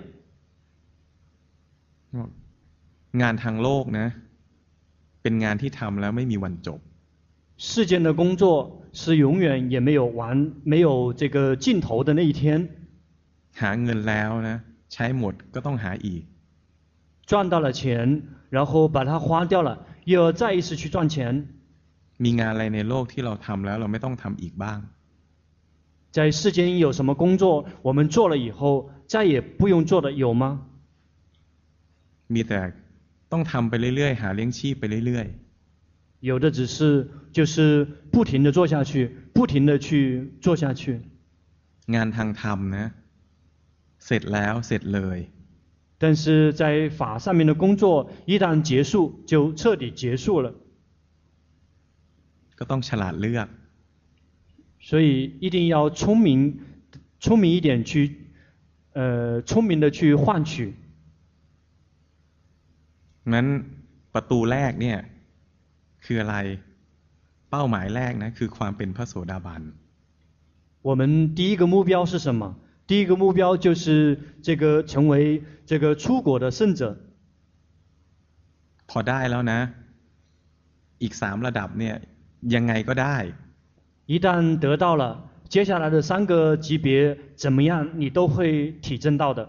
งานทางโลกนะเป็นงานที่ทำแล้วไม่มีวันจบ世间的工作是永远也没有完没有这个尽头的那一天หาเงินแล้วนะใช้หมดก็ต้องหาอีก赚到了钱然后把它花掉了又要再一次去赚钱มีงานอะไรในโลกที่เราทำแล้วเราไม่ต้องทำอีกบ้าง在世间有什么工作我们做了以后再也不用做的有吗มีแต่ต้องทำไปเรื่อยๆหาเลี้ยงชีพไปเรื่อยๆ有的只是就是不停的做下去不停的去做下去งานทางธรรมนะเสร็จแล้วเสร็จเลย但是在法上面的工作一旦结束就彻底结束了ก็ต้องฉลาดเลือก所以一定要聪明聪明一点去呃聪明的去换取นั้นประตูแรกเนี่ยคืออะไรเป้าหมายแรกนะคือความเป็นพระโสดาบัน我们第一个目标是什么第一个目标就是这个成为这个出国的圣者พอได้แล้วนะอีกสามระดับเนี่ยยังไงก็ได้一旦得到了接下来的三个级别怎么样你都会体证到的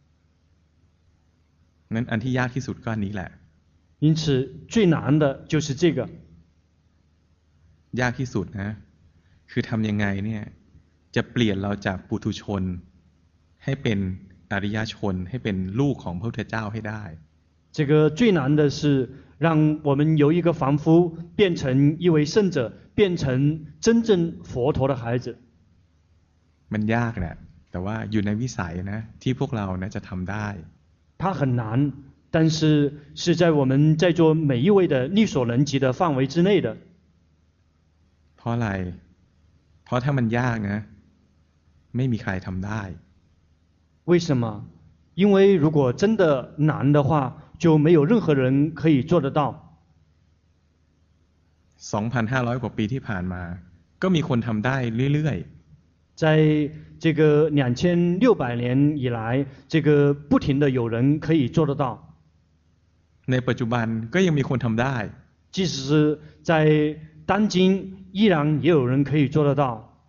นั้นอันที่ยากที่สุดก็อันนี้แหละ因此最难的就是这个ยากที่สุดนะคือทำยังไงเนี่ยจะเปลี่ยนเราจากปุถุชนให้เป็นอริยชนให้เป็นลูกของพระพุทธเจ้าให้ได้这个最难的是让我们由一个凡夫变成一位圣者变成真正佛陀的孩子มันยากแหละแต่ว่าอยู่ในวิสัยนะที่พวกเรานะจะทำได้它很难但是是在我们在座每一位的力所能及的范围之内的เพราะอะไรเพราะถ้ามันยากนะไม่มีใครทำได้为什么因为如果真的难的话就没有任何人可以做得到สองพันห้าร้อย กว่าปีที่ผ่านมาก็มีคนทำได้เรื่อยๆ在这个两千六百年以来这个不停的有人可以做得到ในปัจจุบันก็ยังมีคนทำได้即使是在当今依然也有人可以做得到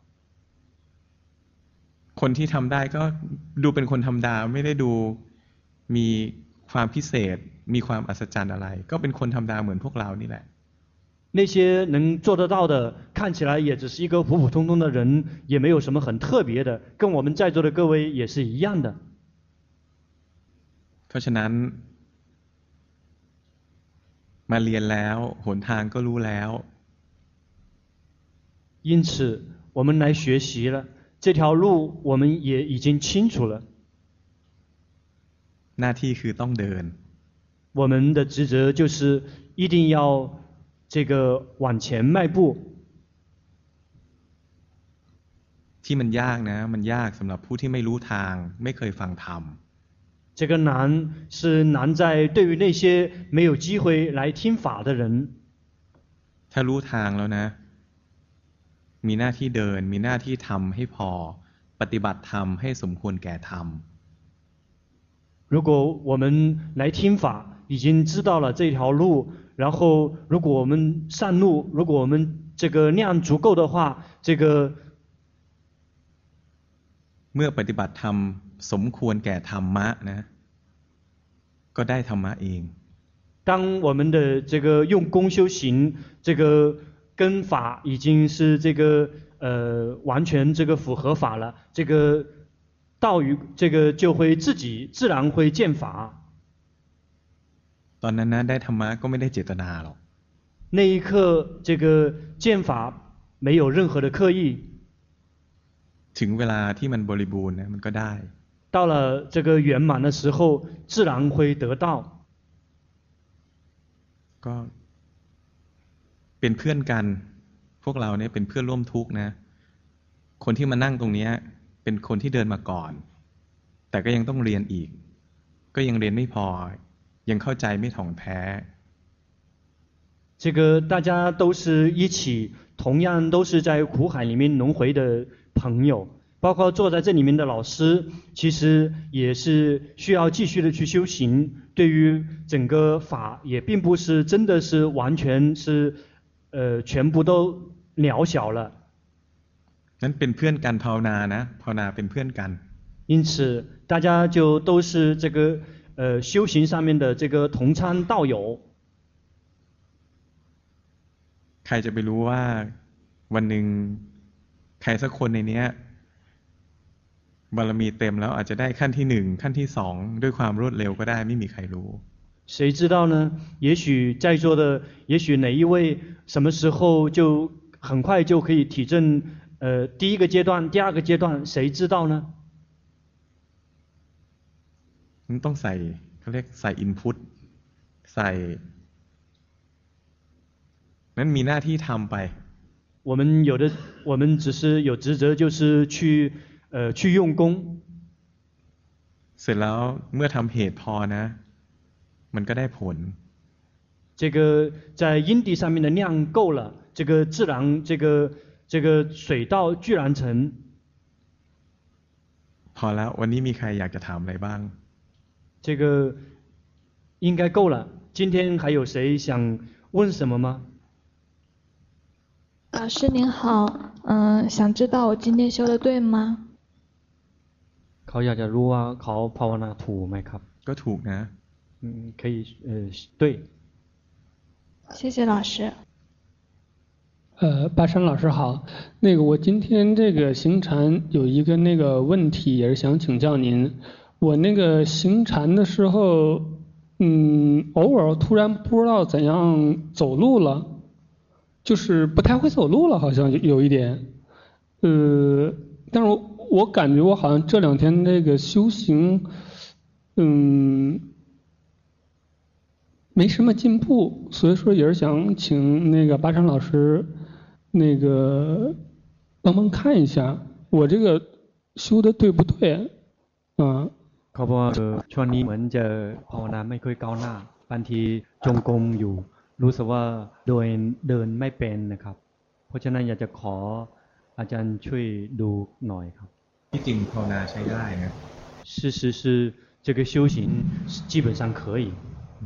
คนที่ทำได้ก็ดูเป็นคนธรรมดาไม่ได้ดูมีความพิเศษมีความอัศจรรย์อะไรก็เป็นคนธรรมดาเหมือนพวกเรานี่แหละ那些能做得到的看起来也只是一个普普通通的人也没有什么很特别的跟我们在座的各位也是一样的เพราะฉะนั้นมาเรียนแล้วหนทางก็รู้แล้ว因此我们来学习了这条路我们也已经清楚了หน้าที่คือต้องเดิน我们的职责就是一定要这个往前迈步ที่มันยากนะมันยากสำหรับผู้ที่ไม่รู้ทางไม่เคยฟังธรรม这个难是难在对于那些没有机会来听法的人ถ้ารู้ทางแล้วนะมีหน้าที่เดินมีหน้าที่ทำให้พอปฏิบัติธรรมให้สมควรแก่ธรรม如果我们来听法已经知道了这条路然后如果我们上路如果我们这个量足够的话这个เมื่อปฏิบัติธรรมสมควรแก่ธรรมะนะก็ได้ธรรมะเอง当我们的这个用功修行这个跟法已经是这个呃完全这个符合法了这个道与这个就会自己自然会见法ตอนนั้นนะได้ธรรมะก็ไม่ได้เจตนาหรอก那一刻这个见法没有任何的刻意ถึงเวลาที่มันบริบูรณ์นะมันก็ได้到了这个圆满的时候自然会得到ก็เป็นเพื่อนกันพวกเราเนี่ยเป็นเพื่อนร่วมทุกข์นะคนที่มานั่งตรงนี้เป็นคนที่เดินมาก่อนแต่ก็ยังต้องเรียนอีกก็ยังเรียนไม่พอยังเข้าใจไม่ถ่องแท้这个大家都是一起，同样都是在苦海里面轮回的朋友，包括坐在这里面的老师，其实也是需要继续的去修行。对于整个法，也并不是真的是完全是，呃，全部都渺小了。 นั้นเป็นเพื่อนกันภาวนานะภาวนาเป็นเพื่อนกัน因此，大家就都是这个呃修行上面的这个同参道友。 ใครจะไปรู้ว่าวันหนึ่งใครสักคนในนี้บารมีเต็มแล้วอาจจะได้ขั้นที่หนึ่งขั้นที่สองด้วยความรวดเร็วก็ได้ไม่มีใครรู้谁知道呢？也许在座的，也许哪一位什么时候就很快就可以体证呃第一个阶段、第二个阶段，谁知道呢？ ต้องใส่เขาเรียกใส่อินพุตใส่นั้นมีหน้าที่ทำไป我们有的，我们只是有职责，就是去呃去用功。 เสร็จแล้วเมื่อทำเหตุพอนะมันก็ได้ผล这个在因地上面的量够了，这个自然这个这个水到居然成。 พอแล้ววันนี้มีใครอยากจะถามอะไรบ้าง这个应该够了。今天还有谁想问什么吗？ 老师您好，嗯，想知道我今天修的对吗？ เขาอยากจะรู้ว่าเขาภาวนาถูกไหมครับก็ถูกนะ嗯，可以，呃，对。 谢谢老师。 呃，巴山老师好，那个我今天这个行禅有一个那个问题，也是想请教您。我那个行禅的时候，嗯，偶尔突然不知道怎样走路了，就是不太会走路了，好像有一点。呃，但是我我感觉我好像这两天那个修行，嗯。没什么进步，所以说也是想请那个巴山老师，那个帮忙看一下我这个修的对不对啊？ เขาบอกว่าช่วงนี้เหมือนจะภาวนาไม่ค่อยก้าวหน้าบางทีจงกรมอยู่รู้สึกว่าโดยเดินไม่เป็นนะครับเพราะฉะนั้นอยากจะขออาจารย์ช่วยดูหน่อยครับที่จริงภาวนาใช้ได้นะ事实是这个修行基本上可以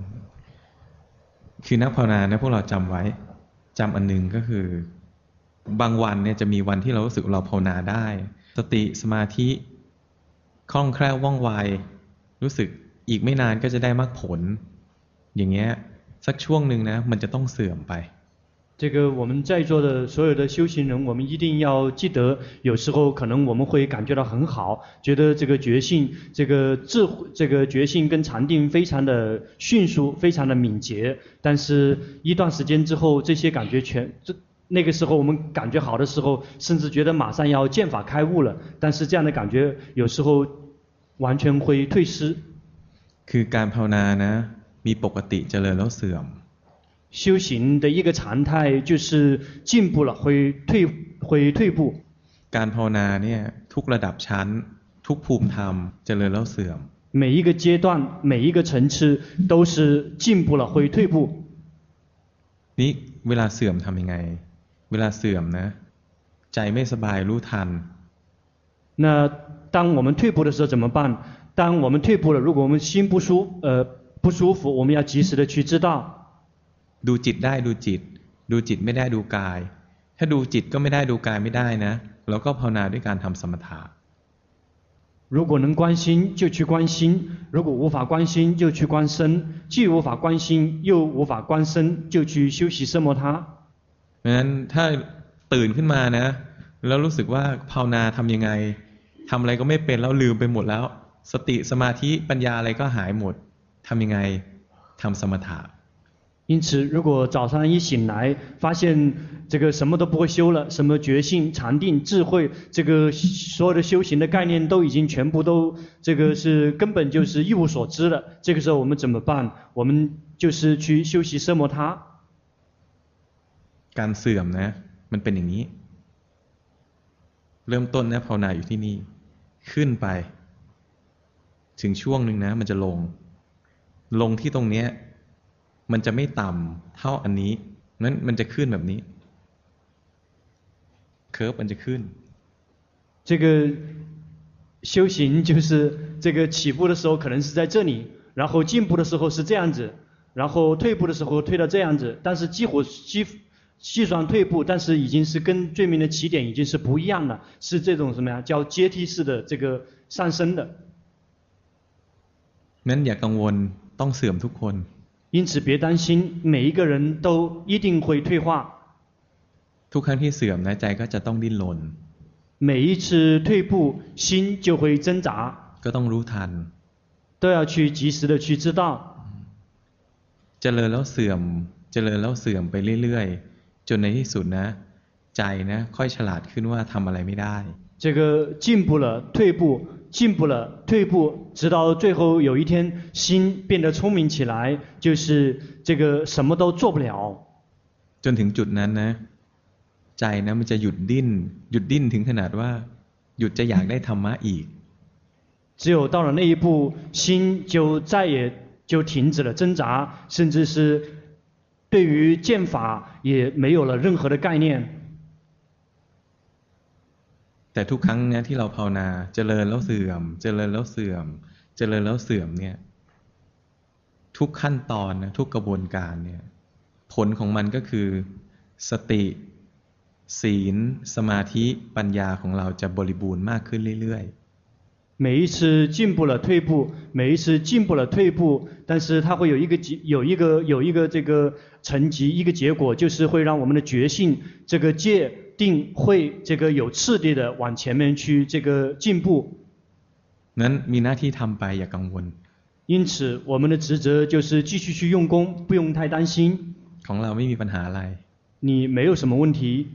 คือนักภาวนาเนี่ยพวกเราจำไว้จำอันหนึ่งก็คือบางวันเนี่ยจะมีวันที่เรารู้สึกเราภาวนาได้สติสมาธิคล่องแคล่วว่องไวรู้สึกอีกไม่นานก็จะได้มรรคผลอย่างเงี้ยสักช่วงหนึ่งนะมันจะต้องเสื่อมไป这个我们在座的所有的修行人，我们一定要记得，有时候可能我们会感觉到很好，觉得这个觉性、这个智慧、这个觉性跟禅定非常的迅速、非常的敏捷。但是，一段时间之后，这些感觉全，这那个时候我们感觉好的时候，甚至觉得马上要见法开悟了。但是这样的感觉有时候完全会退失。 คือการภาวนานะมีปกติเจริญแล้วเสื่อม修行的一个常态就是进步了会退会退步การภาวนาเนี่ยทุกระดับชั้นทุกภูมิธรรมเจริญแล้วเสื่อม每一个阶段每一个层次都是进步了会退步นี่เวลาเสื่อมทำยังไงเวลาเสื่อมนะใจไม่สบายรู้ทัน那当我们退步的时候怎么办当我们退步了如果我们心不舒呃不舒服我们要及时的去知道ดูจิตได้ดูจิตดูจิตไม่ได้ดูกายถ้าดูจิตก็ไม่ได้ดูกายไม่ได้นะเราก็ภาวนาด้วยการทำสมถะ如果能观心就去观心如果无法观心就去观身既无法观心又无法观身就去修习สมถะเพราะฉะนั้นถ้าตื่นขึ้นมานะแล้วรู้สึกว่าภาวนาทำยังไงทำอะไรก็ไม่เป็นแล้วลืมไปหมดแล้วสติสมาธิปัญญาอะไรก็หายหมดทำยังไงทำสมถะ因此，如果早上一醒来，发现这个什么都不会修了，什么觉性、禅定、智慧，这个所有的修行的概念都已经全部都这个是根本就是一无所知了。这个时候我们怎么办？我们就是去修习奢摩他。 การเสื่อมนะมันเป็นอย่างนี้เริ่มต้นนะภาวนาอยู่ที่นี่ขึ้นไปถึงช่วงหนึ่งนะมันจะลงลงที่ตรงเนี้ยมันจะไม่ต่ำเท่าอันนี้นั้นมันจะขึ้นแบบนี้เคอร์ฟมันจะขึ้น这个修行就是这个起步的时候可能是在这里，然后进步的时候是这样子，然后退步的时候退到这样子，但是几乎几计算退步，但是已经是跟最明的起点已经是不一样了，是这种什么呀？叫阶梯式的这个上升的。 นั้นอย่ากังวลต้องเสื่อมทุกคน因此别担心，每一个人都一定会退化。 ทุกครั้งที่เสื่อมนะใจก็จะต้องดิ้นรน每一次退步，心就会挣扎， ก็ต้องรู้ทัน都要去及时的去知道。 เจริญแล้วเสื่อมเจริญแล้วเสื่อมไปเรื่อยๆจนในที่สุดนะใจนะค่อยฉลาดขึ้นว่าทำอะไรไม่ได้这个进步了，退步，进步了，退步，直到最后有一天，心变得聪明起来，就是这个什么都做不了。 จนถึงจุดนั้นนะใจนะมันจะหยุดดิ้นหยุดดิ้นถึงขนาดว่าหยุดจะอยากได้ธรรมะอีก只有到了那一步，心就再也就停止了挣扎，甚至是对于剑法也没有了任何的概念。 แต่ทุกครั้งนะที่เราภาวนาเจริญแล้วเสื่อมเจริญแล้วเสื่อมเจริญแล้วเสื่อมเนี่ยทุกขั้นตอนนะทุกกระบวนการเนี่ยผลของมันก็คือสติศีลสมาธิปัญญาของเราจะบริบูรณ์มากขึ้นเรื่อยๆ每一次进步了退步，每一次进步了退步，但是它会有一个有一个有一个这个层级，一个结果，就是会让我们的觉性这个戒定慧这个有次第的往前面去这个进步。 นั้นมีหน้าที่ทำไปอย่ากังวล因此，我们的职责就是继续去用功，不用太担心。 ของเราไม่มีปัญหาอะไร你没有什么问题。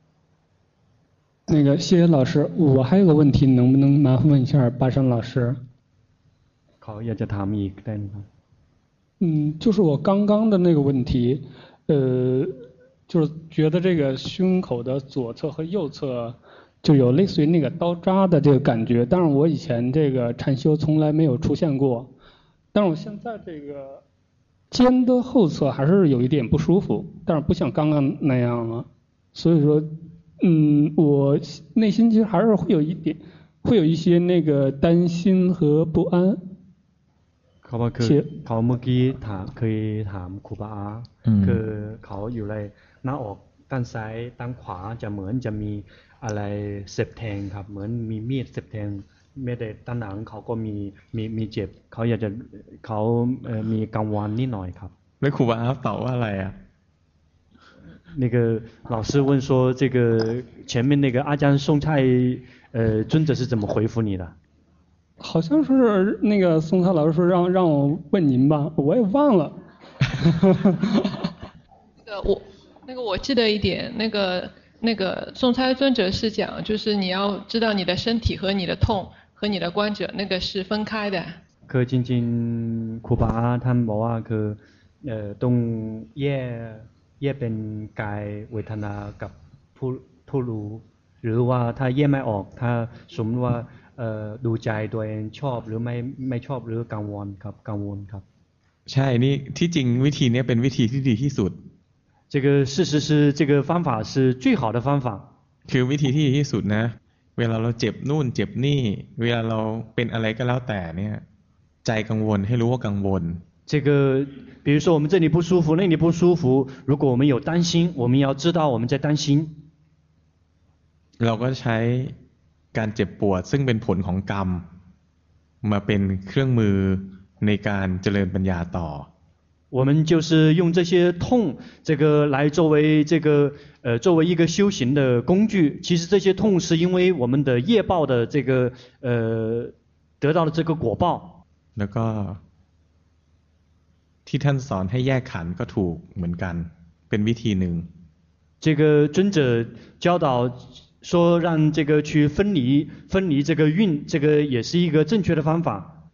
那个，谢谢老师。我还有个问题，能不能麻烦问一下巴山老师？ 好，อยากจะถามอีกได้ไหมครับ？ 嗯，就是我刚刚的那个问题，呃，就是觉得这个胸口的左侧和右侧就有类似于那个刀扎的这个感觉，但是我以前这个禅修从来没有出现过，但是我现在这个肩的后侧还是有一点不舒服，但是不像刚刚那样了，所以说。嗯，我内心其实还是会有一点，会有一些那个担心和不安。 เขาบอกคือเขาเมื่อกี้ถามเคยถามครูบาอาคือเขาอยู่ในหน้าอกด้านซ้ายด้านขวาจะเหมือนจะมีอะไรเสียบแทงครับเหมือนมีมีดเสียบแทงแม้แต่ด้านหลังเขาก็มีมีมีเจ็บเขาอยากจะเขามีกังวลนิดหน่อยครับแล้วครูบาอาตอบว่าอะไรอ่ะ那个老师问说，这个前面那个阿江宋蔡呃尊者是怎么回复你的？ 好像是那个宋蔡老师说让让我问您吧，我也忘了。 那个我那个我记得一点，那个那个宋蔡尊者是讲，就是你要知道你的身体和你的痛和你的观者那个是分开的。 คือจริงๆครูบาท่านบอกว่าคือเอ่อตรงแยกแยกเป็นกายเวทนากับผู้ผู้รู้หรือว่าถ้าแยกไม่ออกถ้าสมมติว่าดูใจตัวเองชอบหรือไม่ไม่ชอบหรือกังวลครับกังวลครับใช่นี่ที่จริงวิธีนี้เป็นวิธีที่ดีที่สุด这个事实是这个方法是最好的方法คือวิธีที่ดีที่สุดนะเวลาเราเจ็บนู่นเจ็บนี่เวลาเราเป็นอะไรก็แล้วแต่เนี่ยใจกังวลให้รู้ว่ากังวล这个比如说我们这里不舒服那里不舒服如果我们有担心我们要知道我们在担心เราก็ใช้การเจ็บปวดซึ่งเป็นผลของกรรมมาเป็นเครื่องมือในการเจริญปัญญาต่อ我们就是用这些痛这个来作为这个呃作为一个修行的工具其实这些痛是因为我们的业报的这个呃得到了这个果报แล้วก็ทที่ท่านสอนให้แยกขันธ์ก็ถูกเหมือนกันเป็นวิธีหนึ่ง这个尊者教导说让这个去分离分离这个运，这个也是一个正确的方法。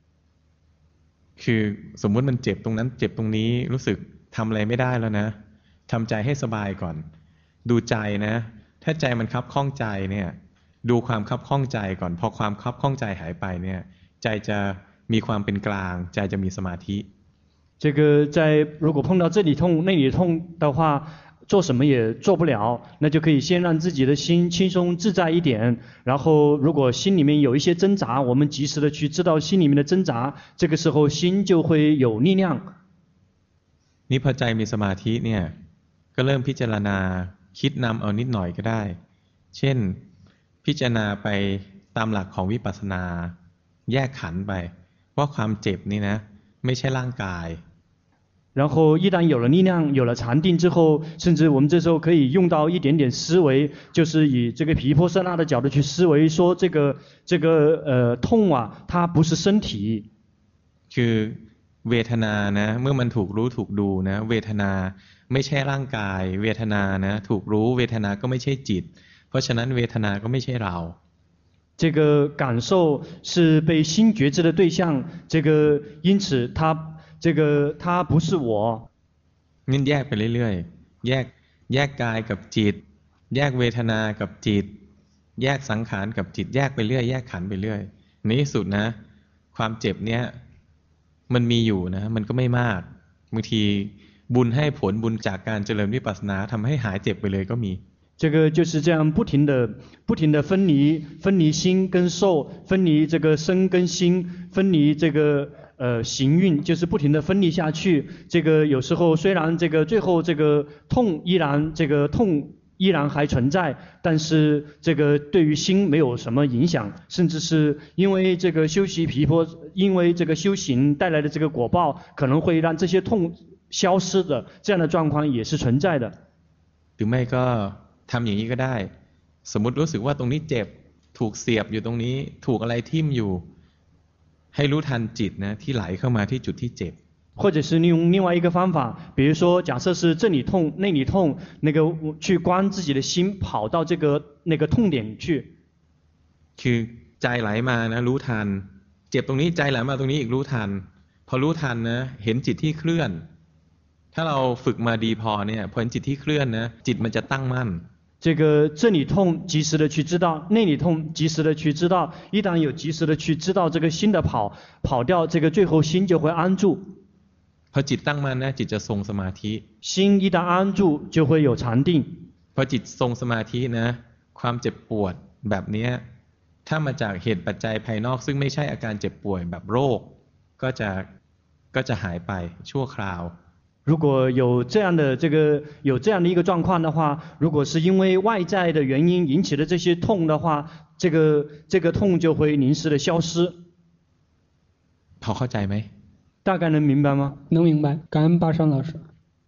คือสมมุติมันเจ็บตรงนั้นเจ็บตรงนี้รู้สึกทำอะไรไม่ได้แล้วนะทำใจให้สบายก่อนดูใจนะถ้าใจมันคับข้องใจเนี่ยดูความคับข้องใจก่อนพอความคับข้องใจหายไปเนี่ยใจจะมีความเป็นกลางใจจะมีสมาธิ这个在如果碰到这里痛那里痛的话做什么也做不了，那就可以先让自己的心轻松自在一点，然后如果心里面有一些挣扎，我们及时的去知道心里面的挣扎，这个时候心就会有力量。 นี่พอใจมีสมาธิเนี่ยก็เริ่มพิจารณาคิดนำเอานิดหน่อยก็ได้เช่นพิจารณาไปตามหลักของวิปัสสนาแยกขันธ์ไปว่าความเจ็บนี่นะไม่ใช่ร่างกาย然后一旦有了力量有了禅定之后甚至我们这时候可以用到一点点思维就是以这个毗婆舍那的角度去思维说这个这个呃痛啊它不是身体คือเวทนานะเมื่อมันถูกรู้ถูกดูนะเวทนาไม่ใช่ร่างกายเวทนานะถูกรู้เวทนาก็ไม่ใช่จิตเพราะฉะนั้นเวทนาก็ไม่ใช่เรา这个感受是被心觉知的对象这个因此它这个它不是我งั้นแยกไปเรื่อยๆแยกแยกกายกับจิตแยกเวทนากับจิตแยกสังขารกับจิตแยกไปเรื่อยแยกขันธ์ไปเรื่อยในที่สุดนะความเจ็บเนี้ยมันมีอยู่นะมันก็ไม่มากบางทีบุญให้ผลบุญจากการเจริญวิปัสสนาทำให้หายเจ็บไปเลยก็มี这个就是这样不停的不停的分离分离心跟受分离这个身跟心分离这个呃行运就是不停的分离下去这个有时候虽然这个最后这个痛依然这个痛依然还存在但是这个对于心没有什么影响甚至是因为这个修习毗婆因为这个修行带来的这个果报可能会让这些痛消失的这样的状况也是存在的หรือไม่ก็ทำอย่างนี้ก็ได้สมมุติรู้สึกว่าตรงนี้เจ็บถูกเสียบอยู่ตรงนี้ถูกอะไรทิ่มอยู่ให้รู้ทันจิตนะที่ไหลเข้ามาที่จุดที่เจ็บ或者是利用另外一个方法比如说假设是这里痛那里痛那个去观自己的心跑到这个那个痛点去คือใจไหลมานะรู้ทันเจ็บตรงนี้ใจไหลมาตรงนี้อีกรู้ทันพอรู้ทันนะเห็นจิตที่เคลื่อนถ้าเราฝึกมาดีพอเนี่ยพอเห็นจิตที่เคลื่อนนะจิตมันจะตั้งมั่น这个这里痛及时的去知道那里痛及时的去知道一旦有及时的去知道这个心的跑跑掉这个最后心就会安住พอจิตตั้งมั่นนะจิตจะทรงสมาธิ心一旦安住就会有禅定พอจิตทรงสมาธินะความเจ็บปวดแบบนี้ถ้ามาจากเหตุปัจจัยภายนอกซึ่งไม่ใช่อาการเจ็บป่วยแบบโรคก็จะก็จะหายไปชั่วคราว如果有这样的这个有这样的一个状况的话如果是因为外在的原因引起的这些痛的话这个这个痛就会临时的消失พอเข้าใจไหม大概能明白吗能明白感恩巴山老师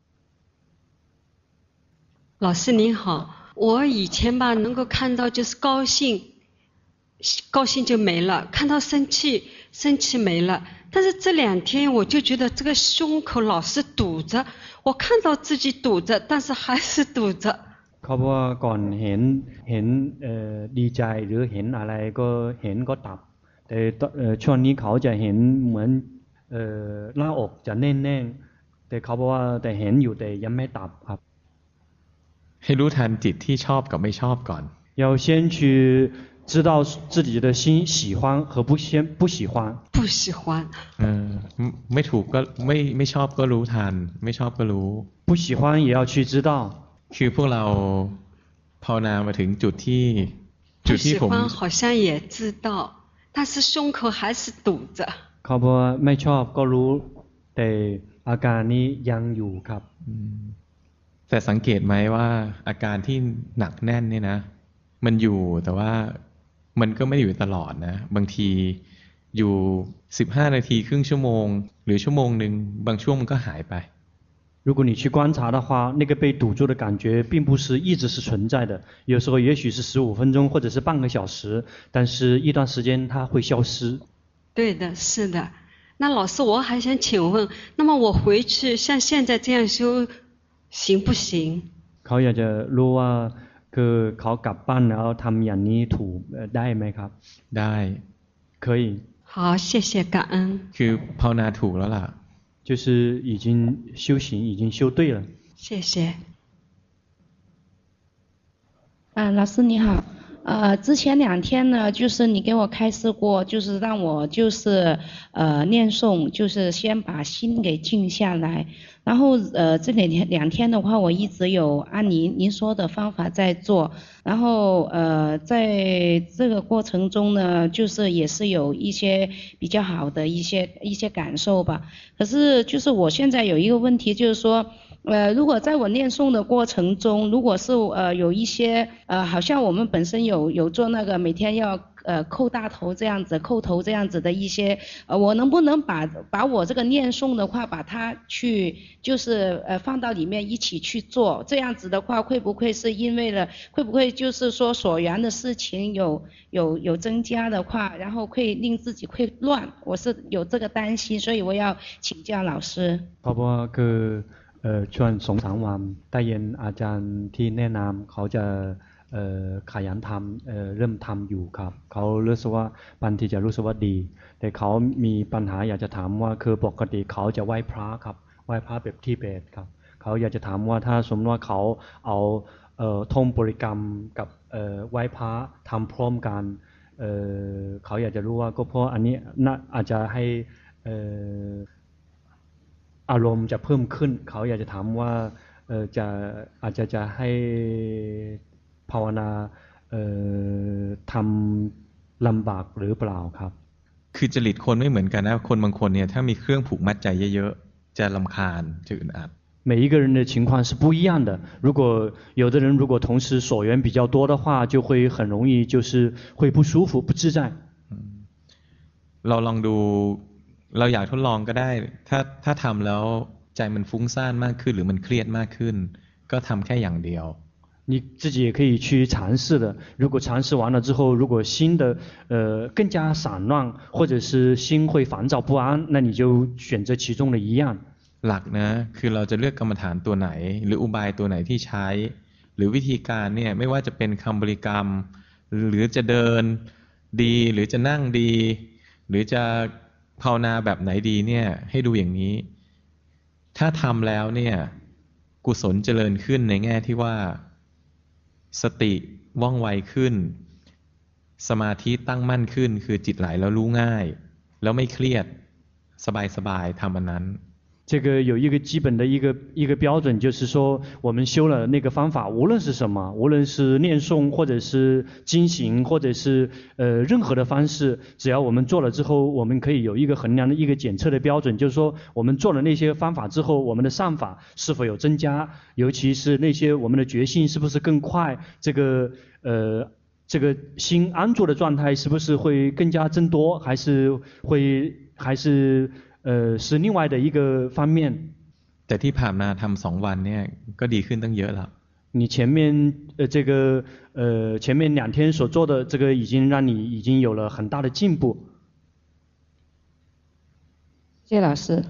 老师您好我以前吧能够看到就是高兴高兴就没了看到生气生气没了但是这两天我就觉得这个胸口老是堵着我看到自己堵着但是还是堵着เขาบอกว่าก่อนเห็นเห็นเอ่อดีใจหรือเห็นอะไรก็เห็นก็ตับแต่ช่วงนี้เขาจะเห็นเหมือนเอ่อหน้าอกจะแน่นๆแต่เขาบอกว่าแต่เห็นอยู่แต่ยังไม่ตับครับให้รู้ทันจิตที่ชอบกับไม่ชอบก่อน要先去知道自己的心喜欢和不先不喜欢不喜欢เออไม่ถูกก็ไม่ไม่ชอบก็รู้ทันไม่ชอบก็รู้不喜欢也要去知道คือพวกเราภาวนามาถึงจุดที่จุดที่ผม好像也知道但是胸口还是堵着เขาบอกว่าไม่ชอบก็รู้แต่อาการนี้ยังอยู่ครับแต่สังเกตไหมว่าอาการที่หนักแน่นเนี่ยนะมันอยู่แต่ว่ามันก็ไม่ได้อยู่ตลอดนะบางทีอยู่สิบห้านาทีครึ่งชั่วโมงหรือชั่วโมงนึงบางช่วงมันก็หายไป如果你去观察的话那个被堵住的感觉并不是一直是存在的有时候也许是十五分钟或者是半个小时但是一段时间它会消失对的是的那老师，我还想请问，那么我回去像现在这样修，行不行？ เขาอยากจะรู้ว่าคือเขากลับบ้านแล้วทำอย่างนี้ถูกได้ไหมครับได้可以好，谢谢感恩。 คือภาวนาถูกแล้วล่ะ就是已经修行已经修对了。 谢谢。 啊，老师你好，呃，之前两天呢，就是你给我开示过，就是让我就是呃念诵，就是先把心给静下来，然后呃这两天两天的话，我一直有按您您说的方法在做，然后呃在这个过程中呢，就是也是有一些比较好的一些一些感受吧。可是就是我现在有一个问题，就是说。呃，如果在我念诵的过程中，如果是呃有一些呃，好像我们本身有有做那个每天要呃叩大头这样子、叩头这样子的一些，呃，我能不能把把我这个念诵的话，把它去就是呃放到里面一起去做？这样子的话，会不会是因为了，会不会就是说所缘的事情有有有增加的话，然后会令自己会乱？我是有这个担心，所以我要请教老师。 เพราะว่าคือช่วงสองสามวันได้ยินอาจารย์ที่แนะนำเขาจะขยันทำเริ่มทำอยู่ครับเขารู้สึกว่าบางทีจะรู้สึกว่าดีแต่เขามีปัญหาอยากจะถามว่าคือปกติเขาจะไหว้พระครับไหว้พระแบบทิเบตครับเขาอยากจะถามว่าถ้าสมมติว่าเขาเอาท่องบริกรรมกับไหว้พระทำพร้อมกันเขาอยากจะรู้ว่าก็เพราะอันนี้น่าอาจจะให้อารมณ์จะเพิ่มขึ้นเขาอยากจะถามว่าจะอาจจะจะให้ภาวนาทำลำบากหรือเปล่าครับคือจริตคนไม่เหมือนกันนะคนบางคนเนี่ยถ้ามีเครื่องผูกมัดใจเยอะๆจะรำคาญจะอึดอัด每一个人的情况是不一样的。如果有的人如果同时所缘比较多的话，就会很容易就是会不舒服、不自在。 เราลองดูเราอยากทดลองก็ได้ถ้าถ้าทำแล้วใจมันฟุ้งซ่านมากขึ้นหรือมันเครียดมากขึ้นก็ทำแค่อย่างเดียว你自己也可以去尝试的。如果尝试完了之后，如果心的呃更加散乱，或者是心会烦躁不安，那你就选择其中的一样。 หลักนะคือเราจะเลือกกรรมฐานตัวไหนหรืออุบายตัวไหนที่ใช้หรือวิธีการเนี่ยไม่ว่าจะเป็นคำบริกรรมหรือจะเดินดีหรือจะนั่งดีหรือจะภาวนาแบบไหนดีเนี่ยให้ดูอย่างนี้ถ้าทำแล้วเนี่ยกุศลเจริญขึ้นในแง่ที่ว่าสติว่องไวขึ้นสมาธิตั้งมั่นขึ้นคือจิตไหลแล้วรู้ง่ายแล้วไม่เครียดสบายๆทำอันนั้น这个有一个基本的一个一个标准，就是说我们修了那个方法，无论是什么，无论是念诵或者是经行，或者是呃任何的方式，只要我们做了之后，我们可以有一个衡量的一个检测的标准，就是说我们做了那些方法之后，我们的善法是否有增加，尤其是那些我们的觉性是不是更快，这个呃这个心安住的状态是不是会更加增多，还是会还是呃，是另外的一个方面。 แต่ที่ผ่านมาทำสองวันเนี่ยก็ดีขึ้นตั้งเยอะแล้ว你前面呃这个呃前面两天所做的这个已经让你已经有了很大的进步。 谢谢老师。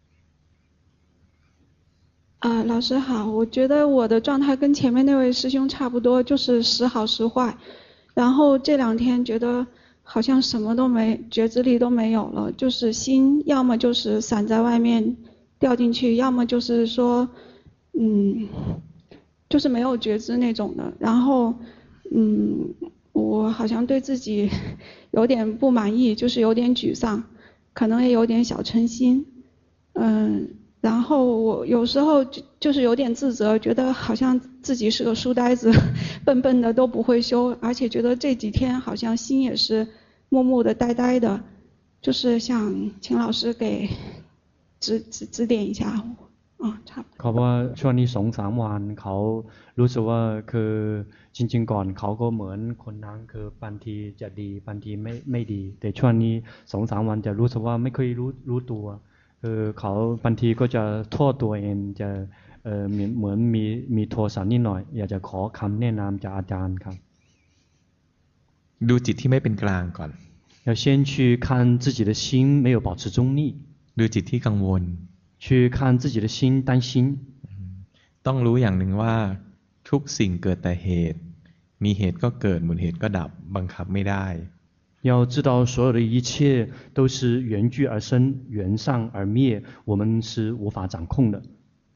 啊，老师好，我觉得我的状态跟前面那位师兄差不多，就是时好时坏。然后这两天觉得好像什么都没，觉知力都没有了，就是心要么就是散在外面掉进去，要么就是说，嗯，就是没有觉知那种的。然后，嗯，我好像对自己有点不满意，就是有点沮丧，可能也有点小嗔心，嗯。然后我有时候就就是有点自责，觉得好像自己是个书呆子，笨笨的都不会修，而且觉得这几天好像心也是木木的、呆呆的，就是想请老师给指指指点一下我。啊，差不多。 เขาว่าช่วงนี้สองสามวันเขารู้สึกว่าคือจริงๆก่อนเขาก็เหมือนคนนั้นคือบางทีจะดีบางทีไม่ไม่ดีแต่ช่วงนี้สองสามวันจะรู้สึกว่าไม่ค่อยรู้รู้ตัวคือเขาบางทีก็จะโทษตัวเองจะเอ่อเหมือนมีมีโทสะนิดหน่อยอยากจะขอคำแนะนำจากอาจารย์ครับดูจิตที่ไม่เป็นกลางก่อน要先去看自己的心没有保持中立， ดูจิตที่กังวล去看自己的心担心。 ต้องรู้อย่างหนึ่งว่าทุกสิ่งเกิดแต่เหตุมีเหตุก็เกิดหมดเหตุก็ดับบังคับไม่ได้要知道所有的一切都是缘聚而生，缘散而灭，我们是无法掌控的。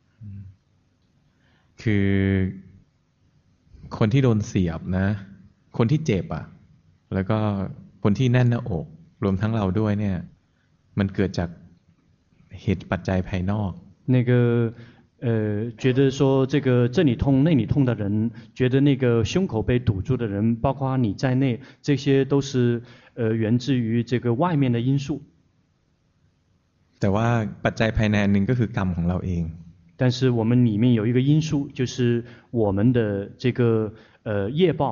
คือคนที่โดนเสียบนะคนที่เจ็บอ่ะแล้วก็คนที่แน่นหน้าอกรวมทั้งเราด้วยเนี่ยมันเกิดจากเหตุปัจจัยภายนอก那个呃，觉得说这个这里痛那里痛的人，觉得那个胸口被堵住的人，包括你在内，这些都是呃源自于这个外面的因素。 แต่ว่าปัจจัยภายในหนึ่งก็คือกรรมของเราเอง但是我们里面有一个因素，就是我们的这个呃业报。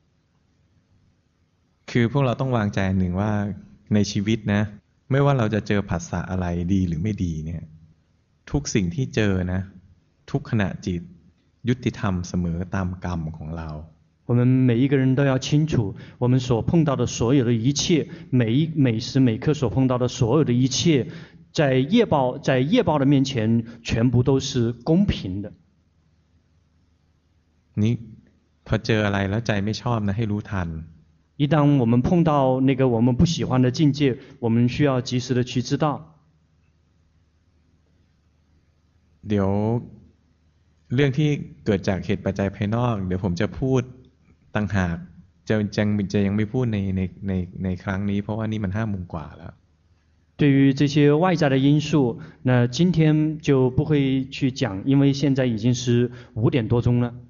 คือพวกเราต้องวางใจหนึ่งว่าในชีวิตนะไม่ว่าเราจะเจอผัสสะอะไรดีหรือไม่ดีเนี่ยทุกสิ่งที่เจอนะทุกขณะจิตยุติธรรมเสมอตามกรรมของเรา我们每一个人都要清楚，我们所碰到的所有的一切，每一每时每刻所碰到的所有的一切，在业报在业报的面前，全部都是公平的。 นี่พอเจออะไรแล้วใจไม่ชอบนะให้รู้ทัน一旦我们碰到那个我们不喜欢的境界，我们需要及时的去知道。 เดี๋ยวเรื่องที่เกิดจากเหตุปัจจัยภายนอกเดี๋ยวผมจะพูดต่างหากจะยังจะยังไม่พูดในในในในครั้งนี้เพราะว่านี่มันห้าโมงกว่าแล้ว对于这些外在的因素，那今天就不会去讲，因为现在已经是五点多钟了。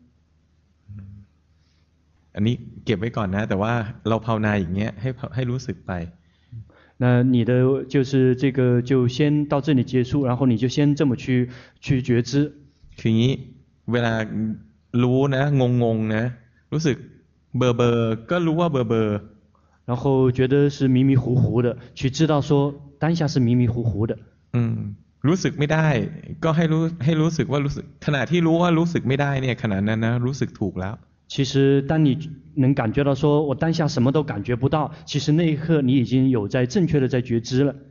อันนี้เก็บไว้ก่อนนะแต่ว่าเราภาวนาอย่างเงี้ยให้ให้รู้สึกไป那你的就是这个就先到这里结束，然后你就先这么去去觉知。 คืองี้เวลารู้นะงงงนะรู้สึกเบอร์เบอร์ก็รู้ว่าเบอร์เบอร์然后觉得是迷迷糊糊的，去知道说当下是迷迷糊糊的。 อืมรู้สึกไม่ได้ก็ให้รู้ให้รู้สึกว่ารู้สึกขณะที่รู้ว่ารู้สึกไม่ได้เนี่ยขณะนั้นนะรู้สึกถูกแล้ว其实当你能感觉到说我当下什么都感觉不到，其实那一刻你已经有在正确的在觉知了。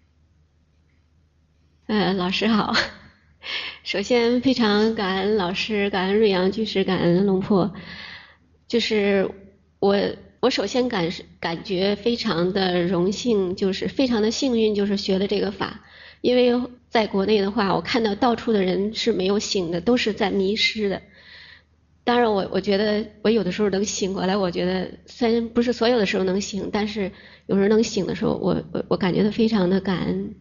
呃，老师好，首先非常感恩老师，感恩瑞阳居士，感恩龙婆。就是我我首先感感觉非常的荣幸，就是非常的幸运，就是学了这个法。因为在国内的话，我看到到处的人是没有醒的，都是在迷失的。 当然我，我我觉得我有的时候能醒过来，我觉得虽然不是所有的时候能醒，但是有时候能醒的时候，我我我感觉到非常的感恩。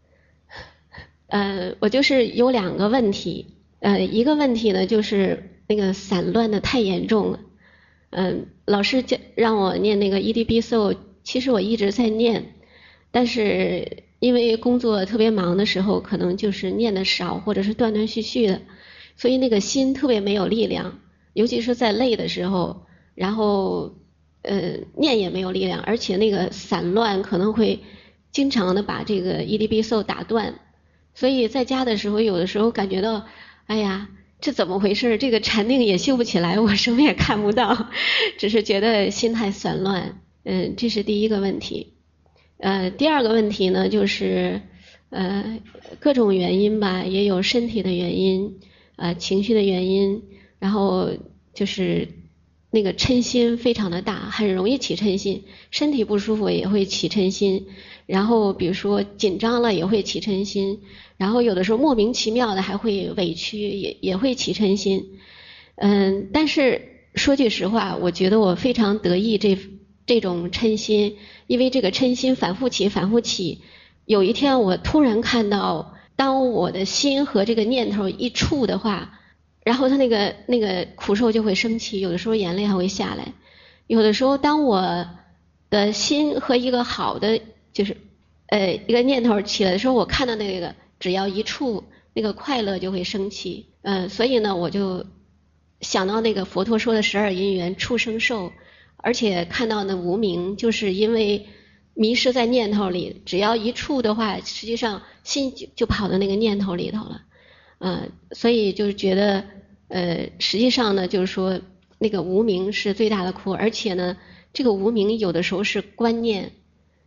呃，我就是有两个问题，呃，一个问题呢就是那个散乱的太严重了，嗯、呃，老师教让我念那个 E D B S O， 其实我一直在念，但是因为工作特别忙的时候，可能就是念的少，或者是断断续续的，所以那个心特别没有力量。 尤其是在累的时候，然后呃念也没有力量，而且那个散乱可能会经常的把这个 E D B S O 打断，所以在家的时候，有的时候感觉到，哎呀，这怎么回事？这个禅定也修不起来，我什么也看不到，只是觉得心态散乱。嗯，这是第一个问题。呃，第二个问题呢，就是呃各种原因吧，也有身体的原因，呃情绪的原因。 然后就是那个嗔心非常的大，很容易起嗔心，身体不舒服也会起嗔心，然后比如说紧张了也会起嗔心，然后有的时候莫名其妙的还会委屈，也也会起嗔心。嗯，但是说句实话，我觉得我非常得意这这种嗔心，因为这个嗔心反复起，反复起。有一天我突然看到，当我的心和这个念头一触的话。 然后他那个那个苦受就会生气，有的时候眼泪还会下来，有的时候当我的心和一个好的就是呃一个念头起来的时候，我看到那个只要一触，那个快乐就会升起，嗯、呃，所以呢我就想到那个佛陀说的十二因缘触生受，而且看到那无明，就是因为迷失在念头里，只要一触的话，实际上心就就跑到那个念头里头了。 嗯、呃，所以就是觉得，呃，实际上呢，就是说那个无明是最大的苦，而且呢，这个无明有的时候是观念，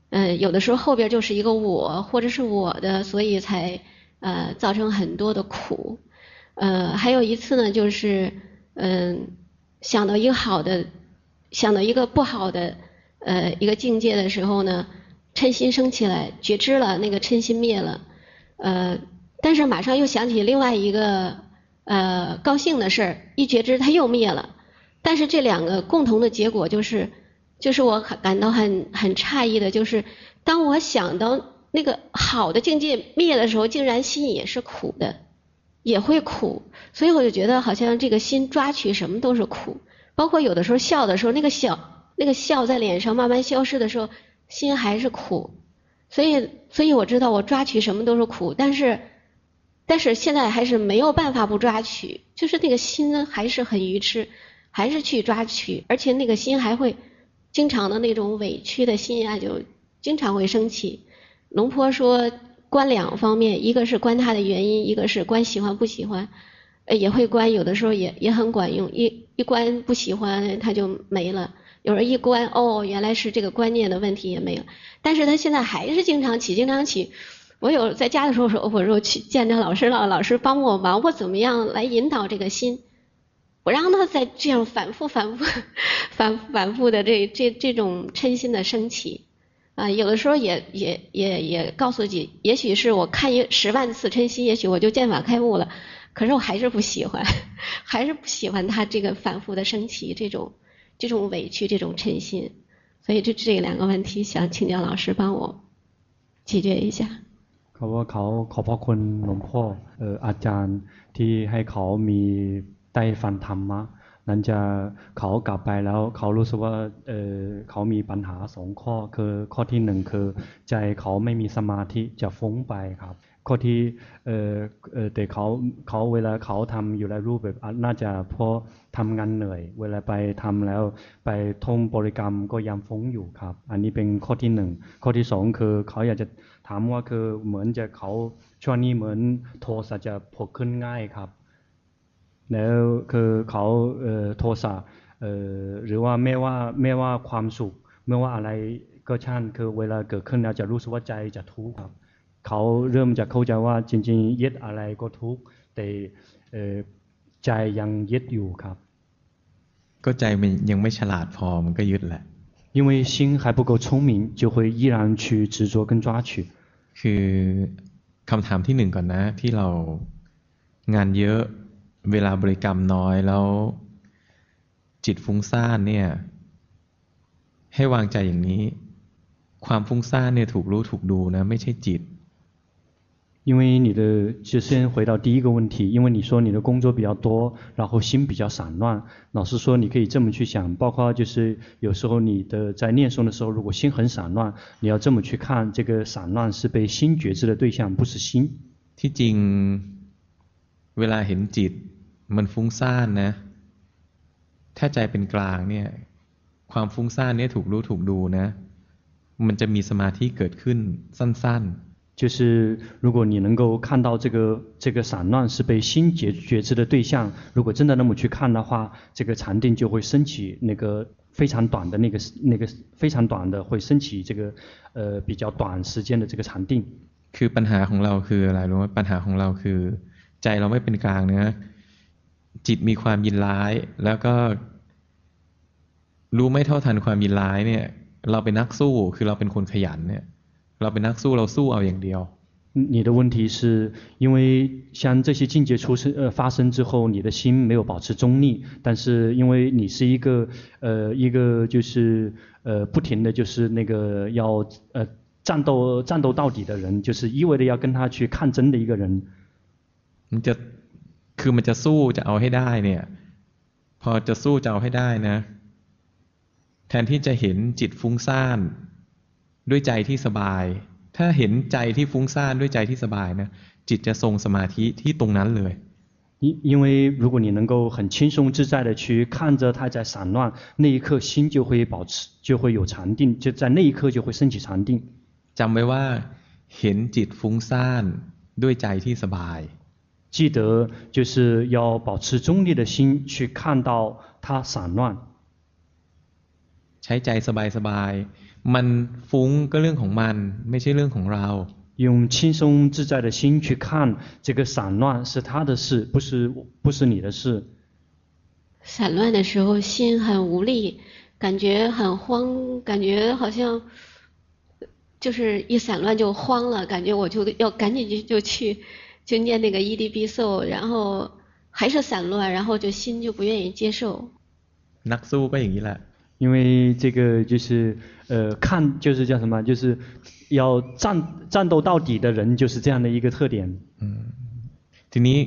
呃，有的时候后边就是一个我或者是我的，所以才呃造成很多的苦。呃，还有一次呢，就是嗯、呃、想到一个好的，想到一个不好的呃一个境界的时候呢，嗔心升起来，觉知了，那个嗔心灭了，呃，但是马上又想起另外一个呃高兴的事儿，一觉知它又灭了。但是这两个共同的结果就是。就是我感到很很诧异的，就是当我想到那个好的境界灭的时候，竟然心也是苦的，也会苦。所以我就觉得好像这个心抓取什么都是苦，包括有的时候笑的时候，那个笑那个笑在脸上慢慢消失的时候，心还是苦。所以所以我知道我抓取什么都是苦，但是但是现在还是没有办法不抓取，就是那个心还是很愚痴，还是去抓取，而且那个心还会。经常的那种委屈的心啊，就经常会升起。龙婆说观两方面，一个是观它的原因，一个是观喜欢不喜欢，也会观，有的时候也也很管用。一一观不喜欢，它就没了；有人一观，哦，原来是这个观念的问题也没了。但是他现在还是经常起，经常起。我有在家的时候说，我说去见着老师了，老师帮我忙，我怎么样来引导这个心？我让他再这样反复、反复、反反复的这这这种嗔心的升起，啊，有的时候也也也也告诉自己，也许是我看一十万次嗔心，也许我就见法开悟了，可是我还是不喜欢，还是不喜欢他这个反复的升起，这种这种委屈，这种嗔心，所以这这两个问题想请教老师帮我解决一下。 เขาว่าเขาขอบพระคุณหลวงพ่อเอ่ออาจารย์ที่ให้เขามีได้ฟังธรรมะนั้นจะเขากลับไปแล้วเขารู้สึกว่าเอ่อเขามีปัญหาสองข้อคือข้อที่หนึ่งคือใจเขาไม่มีสมาธิจะฟุ้งไปครับข้อที่เอ่อเอ่อแต่เขาเขาเวลาเขาทำอยู่ในรูปแบบน่าจะเพราะทำงานเหนื่อยเวลาไปทำแล้วไปท่องบริกรรมก็ยังฟุ้งอยู่ครับอันนี้เป็นข้อที่หนึ่งข้อที่สองคือเขาอยากจะถามว่าคือเหมือนจะเขาช่วงนี้เหมือนโทสะจะผุดขึ้นง่ายครับแล้วคือเขาเอ่อโทสะเอ่อหรือว่าไม่ว่าไม่ว่าความสุขไม่ว่าอะไรก็ช่างคือเวลาเกิดขึ้นแล้วจะรู้สึกว่าใจจะทุกข์ครับเขาเริ่มจะเข้าใจว่าจริงๆยึดอะไรก็ทุกข์แต่เอ่อใจยังยึดอยู่ครับก็ใจมันยังไม่ฉลาดพอมันก็ยึดแหละ因为心还不够聪明就会依然去执着跟抓取คือคำถามที่หนึ่งก่อนนะที่เรางานเยอะเวลาบริกรรมน้อยแล้วจิตฟุ้งซ่านเนี่ยให้วางใจอย่างนี้ความฟุ้งซ่านเนี่ยถูกรู้ถูกดูนะไม่ใช่จิต因为你的就先回到第一个问题，因为你说你的工作比较多，然后心比较散乱。老师说你可以这么去想，包括就是有时候你的在念诵的时候，如果心很散乱，你要这么去看，这个散乱是被心觉知的对象，不是心。 ที่จริงเวลาเห็นจิตมันฟุ้งซ่านนะถ้าใจเป็นกลางเนี่ยความฟุ้งซ่านเนี่ยถูกรู้ถูกดูนะมันจะมีสมาธิเกิดขึ้นสั้นๆ就是如果你能够看到这个这个散乱是被心觉觉知的对象，如果真的那么去看的话，这个禅定就会升起那个非常短的那个那个非常短的会升起这个呃比较短时间的这个禅定。 คือปัญหาของเราคืออะไรรู้ไหมปัญหาของเราคือใจเราไม่เป็นกลางนะจิตมีความยินร้ายแล้วก็รู้ไม่เท่าทันความยินร้ายเนี่ยเราเป็นนักสู้คือเราเป็นคนขยันเนี่ยเราเป็นนักสู้เราสู้เอาอย่างเดียว你的问题是因为像这些境界出生呃发生之后，你的心没有保持中立，但是因为你是一个呃一个就是呃不停的就是那个要呃战斗战斗到底的人，就是一味的要跟他去抗争的一个人。 มันจะคือมันจะสู้จะเอาให้ได้เนี่ยพอจะสู้จะเอาให้ได้นะแทนที่จะเห็นจิตฟุ้งซ่านด้วยใจที่สบายถ้าเห็นใจที่ฟุ้งซ่านด้วยใจที่สบายนะจิตจะทรงสมาธิที่ตรงนั้นเลย因因为如果你能够很轻松自在的去看着它在散乱，那一刻心就会保持，就会有禅定，就在那一刻就会升起禅定。 จำไว้ว่าเห็นจิตฟุ้งซ่านด้วยใจที่สบาย记得就是要保持中立的心去看到它散乱。 ใช้ใจสบายๆมันฟุ้งก็เรื่องของมันไม่ใช่เรื่องของเรา用轻松自在的心去看这个散乱是他的事，不是不是你的事。 散乱的时候心很无力，感觉很慌，感觉好像就是一散乱就慌了，感觉我就要赶紧就就去就念那个伊迪必受，然后还是散乱，然后就心就不愿意接受。 นักสู้ก็อย่างนี้แหละ因为这个就是呃看就是叫什么，就是要战战斗到底的人就是这样的一个特点。 嗯，ทีนี้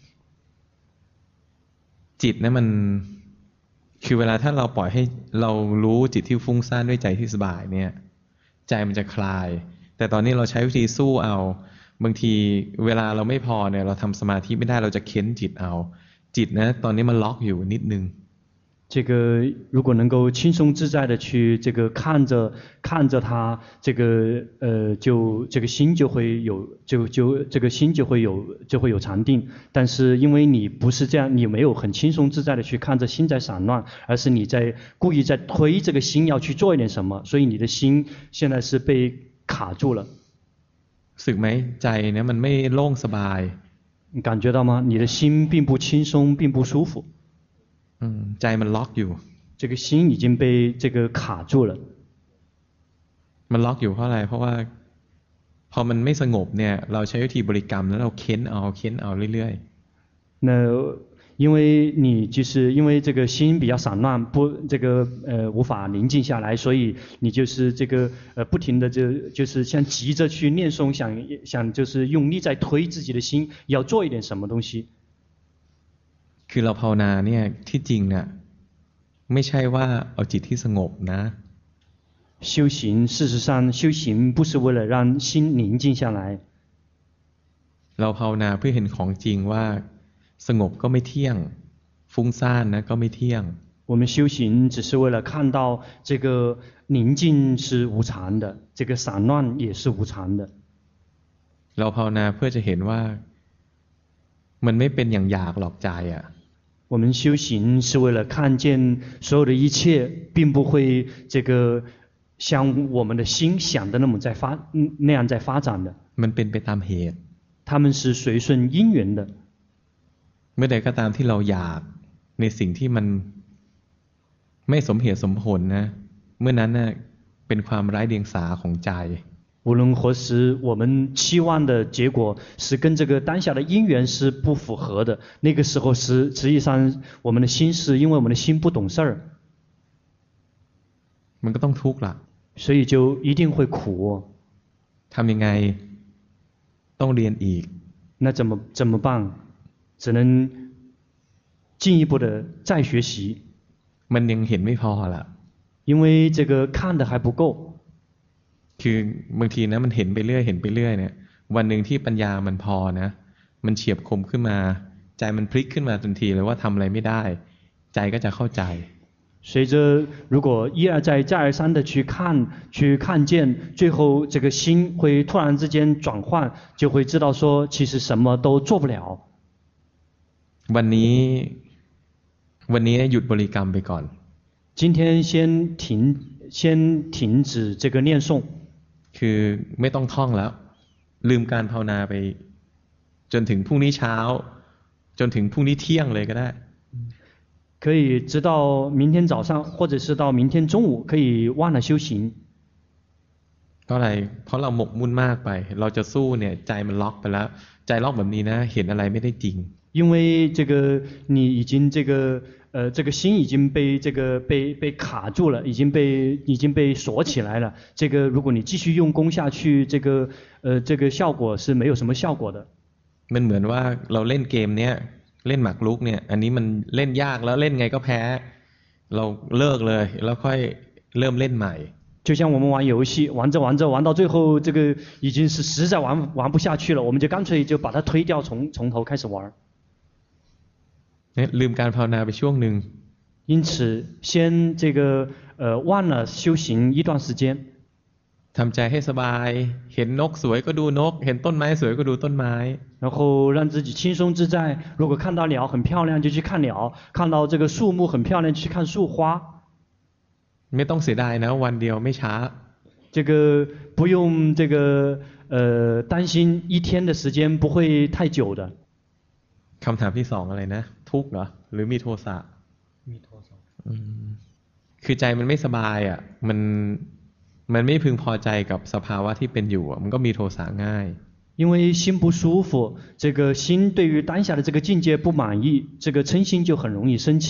จิตเนี่ยมันคือเวลาถ้าเราปล่อยให้เรารู้จิตที่ฟุ้งซ่านด้วยใจที่สบายเนี่ยใจมันจะคลายแต่ตอนนี้เราใช้วิธีสู้เอาบางทีเวลาเราไม่พอเนี่ยเราทำสมาธิไม่ได้เราจะเค้นจิตเอาจิตนะตอนนี้มันล็อกอยู่นิดนึง这个如果能够轻松自在的去这个看着看着它，这个呃就这个心就会有就就这个心就会有就会有禅定。但是因为你不是这样，你没有很轻松自在的去看着心在散乱，而是你在故意在推这个心要去做一点什么，所以你的心现在是被卡住了。 สึกไหมใจเนี่ยมันไม่โล่งสบาย你感觉到吗？你的心并不轻松，并不舒服。 ใจมันล็อกอยู่这个心已经被这个卡住了มันล็อกอยู่เพราะอะไรเพราะว่าพอมันไม่สงบเนี่ยเราใช้วิธีบริกรรมแล้วเราเค้นเอาเค้นเอาเรื่อยๆ那因为你就是因为这个心比较散乱不这个呃无法宁静下来所以你就是这个呃不停的就就是像急着去念诵想想就是用力在推自己的心要做一点什么东西คือเราภาวนาเนี่ยที่จริงเนี่ยไม่ใช่ว่าเอาจิตที่สงบนะ修行事实上修行不是为了让心宁静下来เราภาวนาเพื่อเห็นของจริงว่าสงบก็ไม่เที่ยงฟุ้งซ่านนะก็ไม่เที่ยง我们修行只是为了看到这个宁静是无常的这个散乱也是无常的เราภาวนาเพื่อจะเห็นว่ามันไม่เป็นอย่างอยากหลอกใจอ่ะ我们修行是为了看见所有的一切并不会这个像我们的心想的那么在发那样在发展的มันเป็นไปตามเหตุ他们是随顺因缘的เมื่อใดก็ตามที่เราอยากในสิ่งที่มันไม่สมเหตุสมผลนะเมื่อนั้นน่ะเป็นความไร้เดียงสาของใจ无论何时我们期望的结果是跟这个当下的因缘是不符合的那个时候是实际上我们的心是因为我们的心不懂事儿มันก็ต้องทุกข์ล่ะ所以就一定会苦ทำยังไงต้องเรียนอีก那怎么怎么办只能进一步的再学习มันยังเห็นไม่พอละ因为这个看的还不够คือบางทีนะมันเห็นไปเรื่อยเห็นไปเรื่อยเนี่ยวันหนึ่งที่ปัญญามันพอนะมันเฉียบคมขึ้นมาใจมันพลิกขึ้นมาทันทีเลยว่าทำอะไรไม่ได้ใจก็จะเข้าใจ随着如果一而再再而三的去看去看见最后这个心会突然之间转换就会知道说其实什么都做不了วันนี้วันนี้หยุดบริกรรมไปก่อน今天先停先停止这个念诵คือไม่ต้องท่องแล้วลืมการภาวนาไปจนถึงพรุ่งนี้เช้าจนถึงพรุ่งนี้เที่ยงเลยก็ได้可以直到明天早上或者是到明天中午可以忘了修行เพราะอะไรเพราะเราหมกมุ่นมากไปเราจะสู้เนี่ยใจมันล็อกไปแล้วใจล็อกแบบนี้นะเห็นอะไรไม่ได้จริง因为这个你已经这个呃这个心已经被这个被被卡住了已经被已经被锁起来了这个如果你继续用功下去这个呃这个效果是没有什么效果的มันเหมือนว่าเราเล่นเกมเนี้ยเล่นหมากรุกเนี่ยอันนี้มันเล่นยากแล้วเล่นไงก็แพ้เราเลิกเลยแล้วค่อยเริ่มเล่นใหม่就像我们玩游戏玩着玩着玩到最后这个已经是实在玩玩不下去了我们就干脆就把它推掉从从头开始玩ลืมการภาวนาไปช่วงหนึ่ง因此先这个呃忘了修行一段时间ทำใจให้สบายเห็นนกสวยก็ดูนกเห็นต้นไม้สวยก็ดูต้นไม้然后让自己轻松自在如果看到鸟很漂亮就去看鸟看到这个树木很漂亮就去看树花ไม่ต้องเสียดายนะวันเดียวไม่ช้า这个不用这个呃担心一天的时间不会太久的。 คำถามที่สองอะไรนะทุกข์เหรอหรือมีโทสะมีโทสะคือใจมันไม่สบายอ่ะมันมันไม่พึงพอใจกับสภาวะที่เป็นอยู่มันก็มีโทสะง่าย因为心不舒服，这个心对于当下的这个境界不满意，这个嗔心就很容易升起。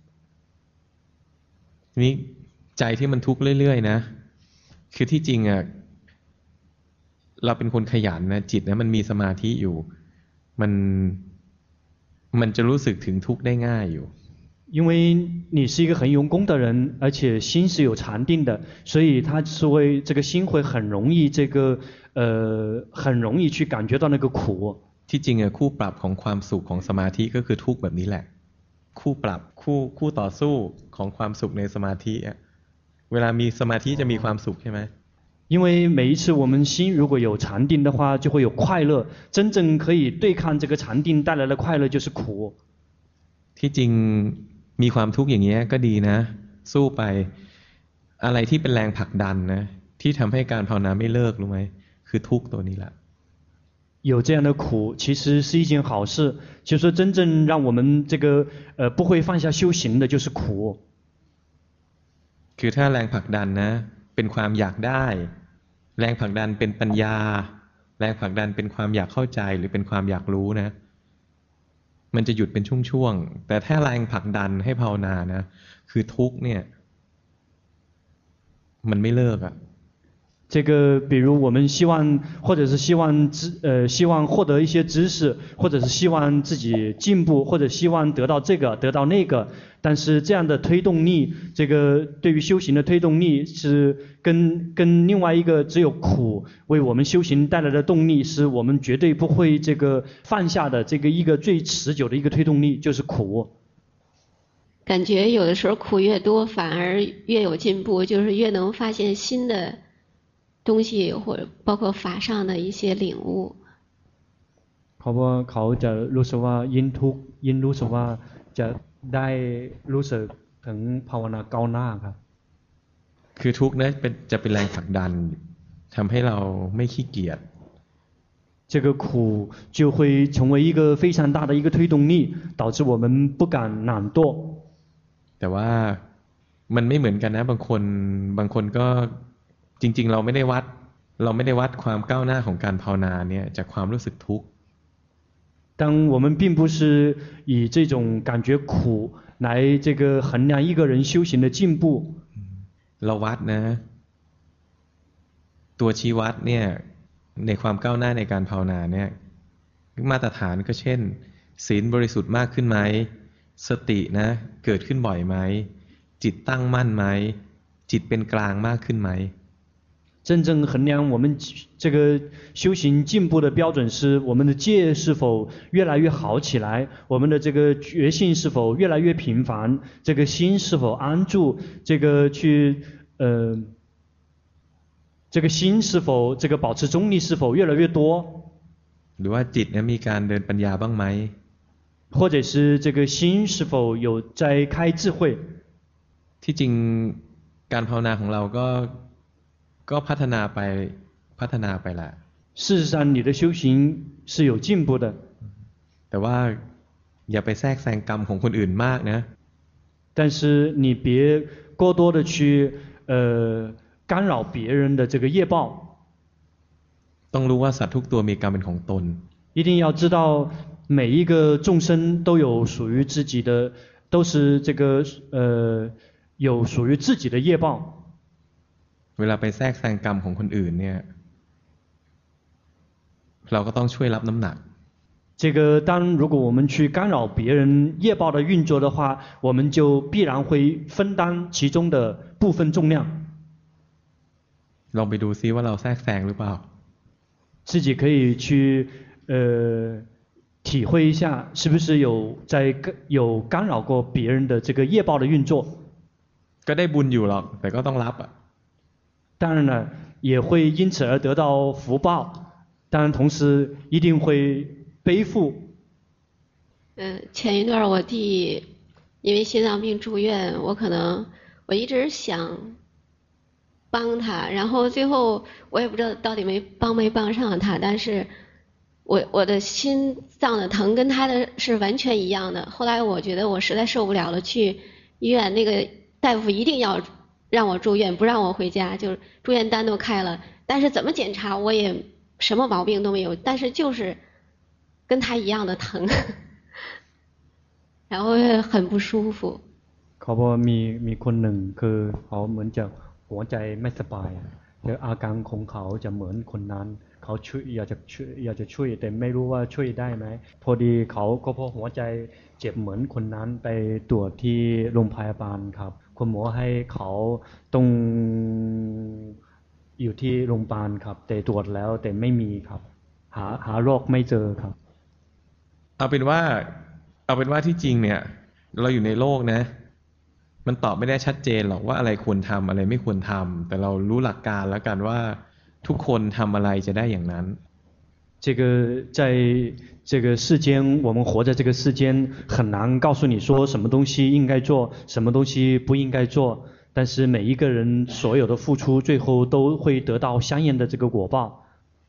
นี่ใจที่มันทุกข์เรื่อยๆนะคือที่จริงอ่ะเราเป็นคนขยันนะจิตนะมันมีสมาธิอยู่มันมันจะรู้สึกถึงทุกข์ได้ง่ายอยู่因为你是一个很用功的人，而且心是有禅定的，所以他是会这个心会很容易这个呃很容易去感觉到那个苦。 ที่จริงอ่ะคู่ปรับของความสุขของสมาธิก็คือทุกข์แบบนี้แหละคู่ปรับคู่คู่ต่อสู้ของความสุขในสมาธิอ่ะเวลามีสมาธิจะมีความสุขใช่ไหม因为每一次我们心如果有禅定的话，就会有快乐。真正可以对抗这个禅定带来的快乐就是苦。 ที่จริงมีความทุกข์อย่างนี้ก็ดีนะสู้ไปอะไรที่เป็นแรงผลักดันนะที่ทำให้การภาวนาไม่เลิกรู้ไหมคือทุกข์ตัวนี้แหละ有这样的苦其实是一件好事，就是说真正让我们这个呃不会放下修行的就是苦。 คือถ้าแรงผลักดันนะเป็นความอยากได้แรงผลักดันเป็นปัญญาแรงผลักดันเป็นความอยากเข้าใจหรือเป็นความอยากรู้นะมันจะหยุดเป็นช่วงๆแต่ถ้าแรงผลักดันให้ภาวนานะคือทุกข์เนี่ยมันไม่เลิกอ่ะ这个比如我们希望或者是希望知呃希望获得一些知识，或者是希望自己进步，或者希望得到这个得到那个，但是这样的推动力，这个对于修行的推动力是跟跟另外一个只有苦为我们修行带来的动力，是我们绝对不会这个放下的这个一个最持久的一个推动力就是苦。 感觉有的时候苦越多反而越有进步，就是越能发现新的东西或者包括法上的一些领悟เพราะว่าเขาจะรู้สึกว่ายิ่งทุกข์ยิ่งรู้สึกว่าจะได้รู้สึกถึงภาวนาก้าวหน้าครับคือทุกข์นั้นเป็นจะเป็นแรงผลักดันทำให้เราไม่ขี้เกียจ这个苦就会成为一个非常大的一个推动力，导致我们不敢懒惰。 แต่ว่ามันไม่เหมือนกันนะบางคนบางคนก็จริงๆเราไม่ได้วัดเราไม่ได้วัดความก้าวหน้าของการภาวนาเนี่ยจากความรู้สึกทุกข์当我们并不是以这种感觉苦来这个衡量一个人修行的进步เราวัดนะตัวชี้วัดเนี่ยในความก้าวหน้าในการภาวนาเนี่ยมาตรฐานก็เช่นศีลบริสุทธิ์มากขึ้นไหมสตินะเกิดขึ้นบ่อยไหมจิตตั้งมั่นไหมจิตเป็นกลางมากขึ้นไหม真正衡量我们这个修行进步的标准是我们的戒是否越来越好起来，我们的这个觉性是否越来越频繁，这个心是否安住，这个去呃这个心是否这个保持中立是否越来越多， หรือว่าจิตเนี่ยมีการเดินปัญญาบ้างไหม或者是这个心是否有在开智慧。 ที่จริงการภาวนาของเราก็ก็พัฒนาไปพัฒนาไปแหละ事实上你的修行是有进步的แต่ว่าอย่าไปแทรกแซงกรรมของคนอื่นมากนะ但是你别过多的去呃干扰别人的这个业报ต้องรู้ว่าสัตว์ทุกตัวมีกรรมเป็นของตน一定要知道每一个众生都有属于自己的都是这个呃有属于自己的业报เวลาไปแทรกแซงกรรมของคนอื่นเนี่ยเราก็ต้องช่วยรับน้ำหนัก这个当如果我们去干扰别人业报的运作的话，我们就必然会分担其中的部分重量。 ลองไปดูซิว่าเราแทรกแซงหรือเปล่า自己可以去呃体会一下，是不是有在有干扰过别人的这个业报的运作。 ก็ได้บุญอยู่หรอกแต่ก็ต้องรับอ่ะ当然了，也会因此而得到福报，当然同时一定会背负。 嗯，前一段我弟因为心脏病住院，我可能我一直想帮他，然后最后我也不知道到底没帮没帮上他，但是我我的心脏的疼跟他的是完全一样的。后来我觉得我实在受不了了，去医院，那个大夫一定要让我住院，不让我回家，就是住院单都开了，但是怎么检查我也什么毛病都没有，但是就是跟他一样的疼，然后很不舒服。 เขาบอกมีมีคนหนึ่งคือเขาเหมือนจะหัวใจไม่สบายแต่อาการของเขาจะเหมือนคนนั้นเขาช่วยอยากจะช่วยอยากจะช่วยแต่ไม่รู้ว่าช่วยได้ไหมพอดีเขาก็พอหัวใจเจ็บเหมือนคนนั้นไปตรวจที่โรงพยาบาลครับคุณหมอให้เขาต้องอยู่ที่โรงพยาบาลครับแต่ตรวจแล้วแต่ไม่มีครับหาหาโรคไม่เจอครับเอาเป็นว่าเอาเป็นว่าที่จริงเนี่ยเราอยู่ในโลกนะมันตอบไม่ได้ชัดเจนหรอกว่าอะไรควรทำอะไรไม่ควรทำแต่เรารู้หลักการแล้วกันว่าทุกคนทำอะไรจะได้อย่างนั้น这个在这个世间我们活在这个世间很难告诉你说什么东西应该做什么东西不应该做但是每一个人所有的付出最后都会得到相应的这个果报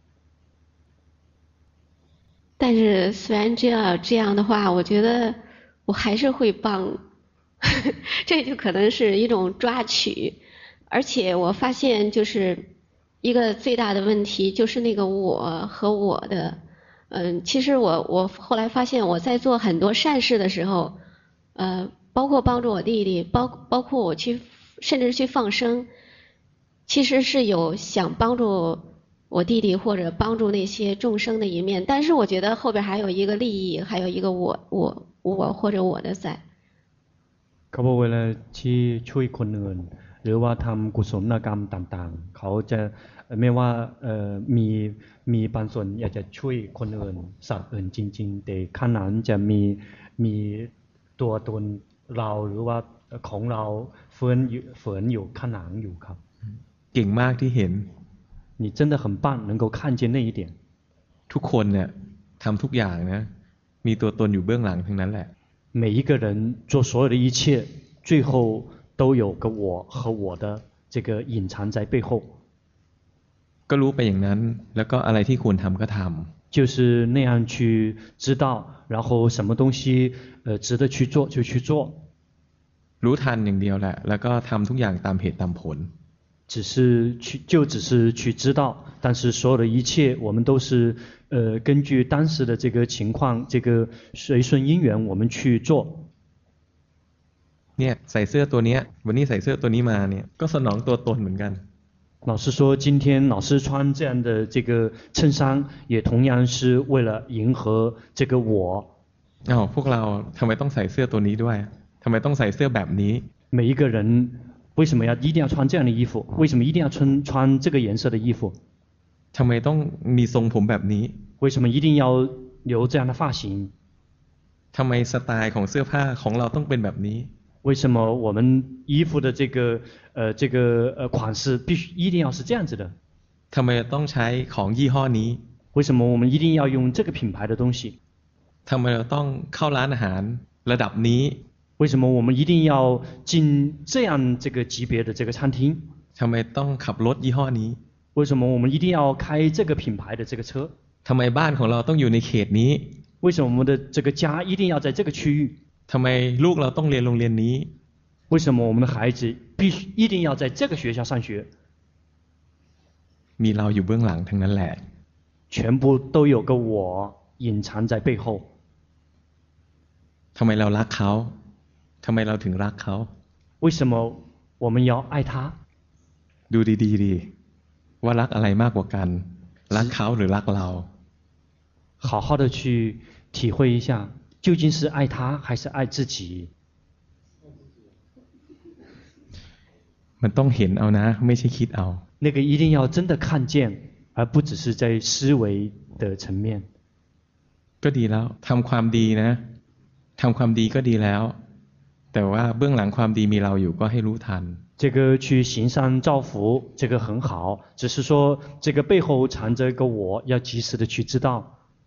但是虽然这样这样的话我觉得我还是会帮这就可能是一种抓取而且我发现就是一个最大的问题就是那个我和我的嗯其实我我后来发现我在做很多善事的时候呃包括帮助我弟弟包包括我去甚至去放生其实是有想帮助我弟弟或者帮助那些众生的一面但是我觉得后边还有一个利益还有一个我我我或者我的在เขาบอกเวลาที่ช่วยคนอื่นหรือว่าทำกุศลกรรมต่างๆเขาจะไม่ว่ามีมีบางส่วนอยากจะช่วยคนอื่นสัตว์อื่นจริงๆแต่ข้างนั้นจะมีมีตัวตนเราหรือว่าของเราเฟื่อนเฟื่อนอยู่ข้างหลังอยู่ครับเก่งมากที่เห็น你真的很棒能够看见那一点ทุกคนเนี่ยทำทุกอย่างนะมีตัวตนอยู่เบื้องหลังทั้งนั้นแหละ每一个人做所有的一切最后都有个我和我的这个隐藏在背后ก็รู้ไปอย่างนั้นแล้วก็อะไรที่ควรทำก็ทำ就是那样去知道然后什么东西呃值得去做就去做รู้ทันอย่างเดียวแหละแล้วก็ทำทุกอย่างตามเหตุตามผล只是去就只是去知道但是所有的一切我们都是呃根据当时的这个情况这个随顺因缘我们去做เนี่ยใส่เสื้อตัวเนี้ยวันนี้ใส่เสื้อตัวนี้มาเนี่ยก็สนองตัวตนเหมือนกัน老师说今天老师穿这样的这个衬衫也同样是为了迎合这个我อ้าวพวกเราทำไมต้องใส่เสื้อตัวนี้ด้วยทำไมต้องใส่เสื้อแบบนี้每一个人为什么要一定要穿这样的衣服为什么一定要穿穿这个颜色的衣服ทำไมต้องมีทรงผมแบบนี้为什么一定要留这样的发型ทำไมสไตล์ของเสื้อผ้าของเราต้องเป็นแบบนี้为什么我们衣服的这个呃这个呃款式必须一定要是这样子的ทำไมต้องใช้ของยี่ห้อนี้为什么我们一定要用这个品牌的东西ทำไมเราต้องเข้าร้านอาหารระดับนี้为什么我们一定要进这样这个级别的这个餐厅ทำไมต้องขับรถยี่ห้อนี้为什么我们一定要开这个品牌的这个车ทำไมบ้านของเราต้องอยู่ในเขตนี้为什么我们的这个家一定要在这个区域ทำไมลูกเราต้องเรียนโรงเรียนนี้为什么我们的孩子必须一定要在这个学校上学มีเราอยู่เบื้องหลังทั้งนั้นแหละ全部都有个我隐藏在背后ทำไมเรารักเขาทำไมเราถึงรักเขา为什么我们要爱他ดูดีๆดีว่ารักอะไรมากกว่ากันรักเขาหรือรักเรา好好的去体会一下究竟是爱他还是爱自己มันต้องเห็นเอานะไม่ใช่คิดเอา那个一定要真的看见而不只是在思维的层面ก็ดีแล้วทำความดีนะทำความดีก็ดีแล้วแต่ว่าเบื้องหลังความดีมีเราอยู่ก็ให้รู้ทัน这个去行善造福这个很好只是说这个背后藏着一个我要及时的去知道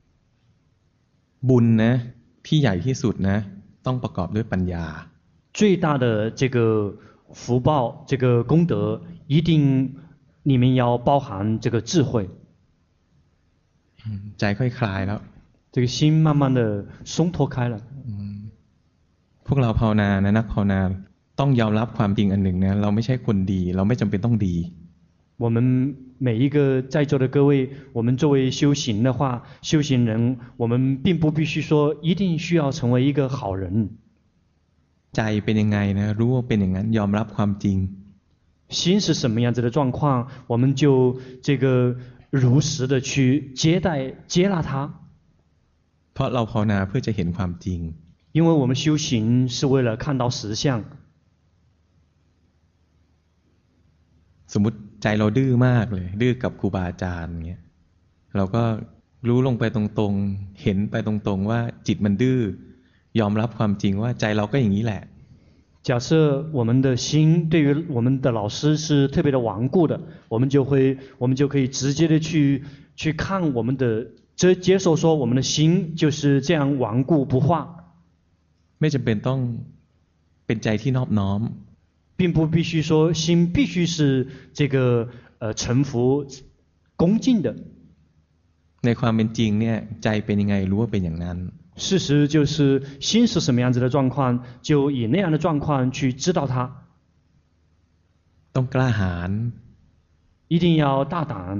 บุญนะที่ใหญ่ที่สุดนะต้องประกอบด้วยปัญญา最大的这个福报这个功德，一定里面要包含这个智慧。 ใจค่อยคลายแล้ว这个心慢慢的松脱开了。 พวกเราภาวนานะนักภาวนาต้องยอมรับความจริงอันหนึ่งนะเราไม่ใช่คนดีเราไม่จำเป็นต้องดี我们每一个在座的各位，我们作为修行的话，修行人，我们并不必须说一定需要成为一个好人。 ใจเป็นยังไงนะรู้ว่าเป็นอย่างนั้นยอมรับความจริง心是什么样子的状况，我们就这个如实的去接待接纳它。 เพราะเราภาวนาเพื่อจะเห็นความจริง因为我们修行是为了看到实相。 สมมุติใจเราดื้อมากเลยดื้อกับครูบาอาจารย์เงี้ยเราก็รู้ลงไปตรงๆเห็นไปตรงๆว่าจิตมันดื้อยอมรับความจริงว่าใจเราก็อย่างนี้แหละ假设我们的心对于我们的老师是特别的顽固的，我们就会我们就可以直接的去去看我们的接接受说我们的心就是这样顽固不化。 ไม่จำเป็นต้องเป็นใจที่นอบน้อม并不必须说心必须是这个呃臣服恭敬的。 ในความเป็นจริงเนี่ยใจเป็นยังไงรู้ว่าเป็นอย่างนั้น事实就是心是什么样子的状况，就以那样的状况去知道它。 ต้องกล้าหาญ一定要大胆。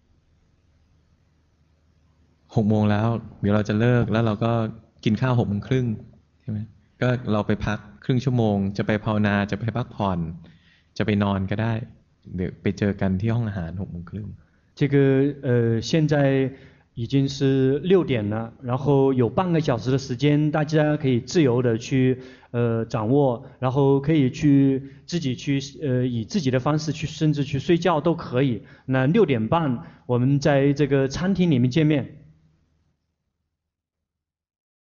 หกโมงแล้วเดี๋ยวเราจะเลิกแล้วเราก็กินข้าวหกโมงครึ่งใช่ไหมก็เราไปพักครึ่งชั่วโมงจะไปภาวนาจะไปพักผ่อนจะไปนอนก็ได้เดี๋ยวไปเจอกันที่ห้องอาหารหกโมงครึ่ง这个呃现在已经是六点了，然后有半个小时的时间，大家可以自由的去呃掌握，然后可以去自己去呃以自己的方式去，甚至去睡觉都可以。那六点半我们在这个餐厅里面见面。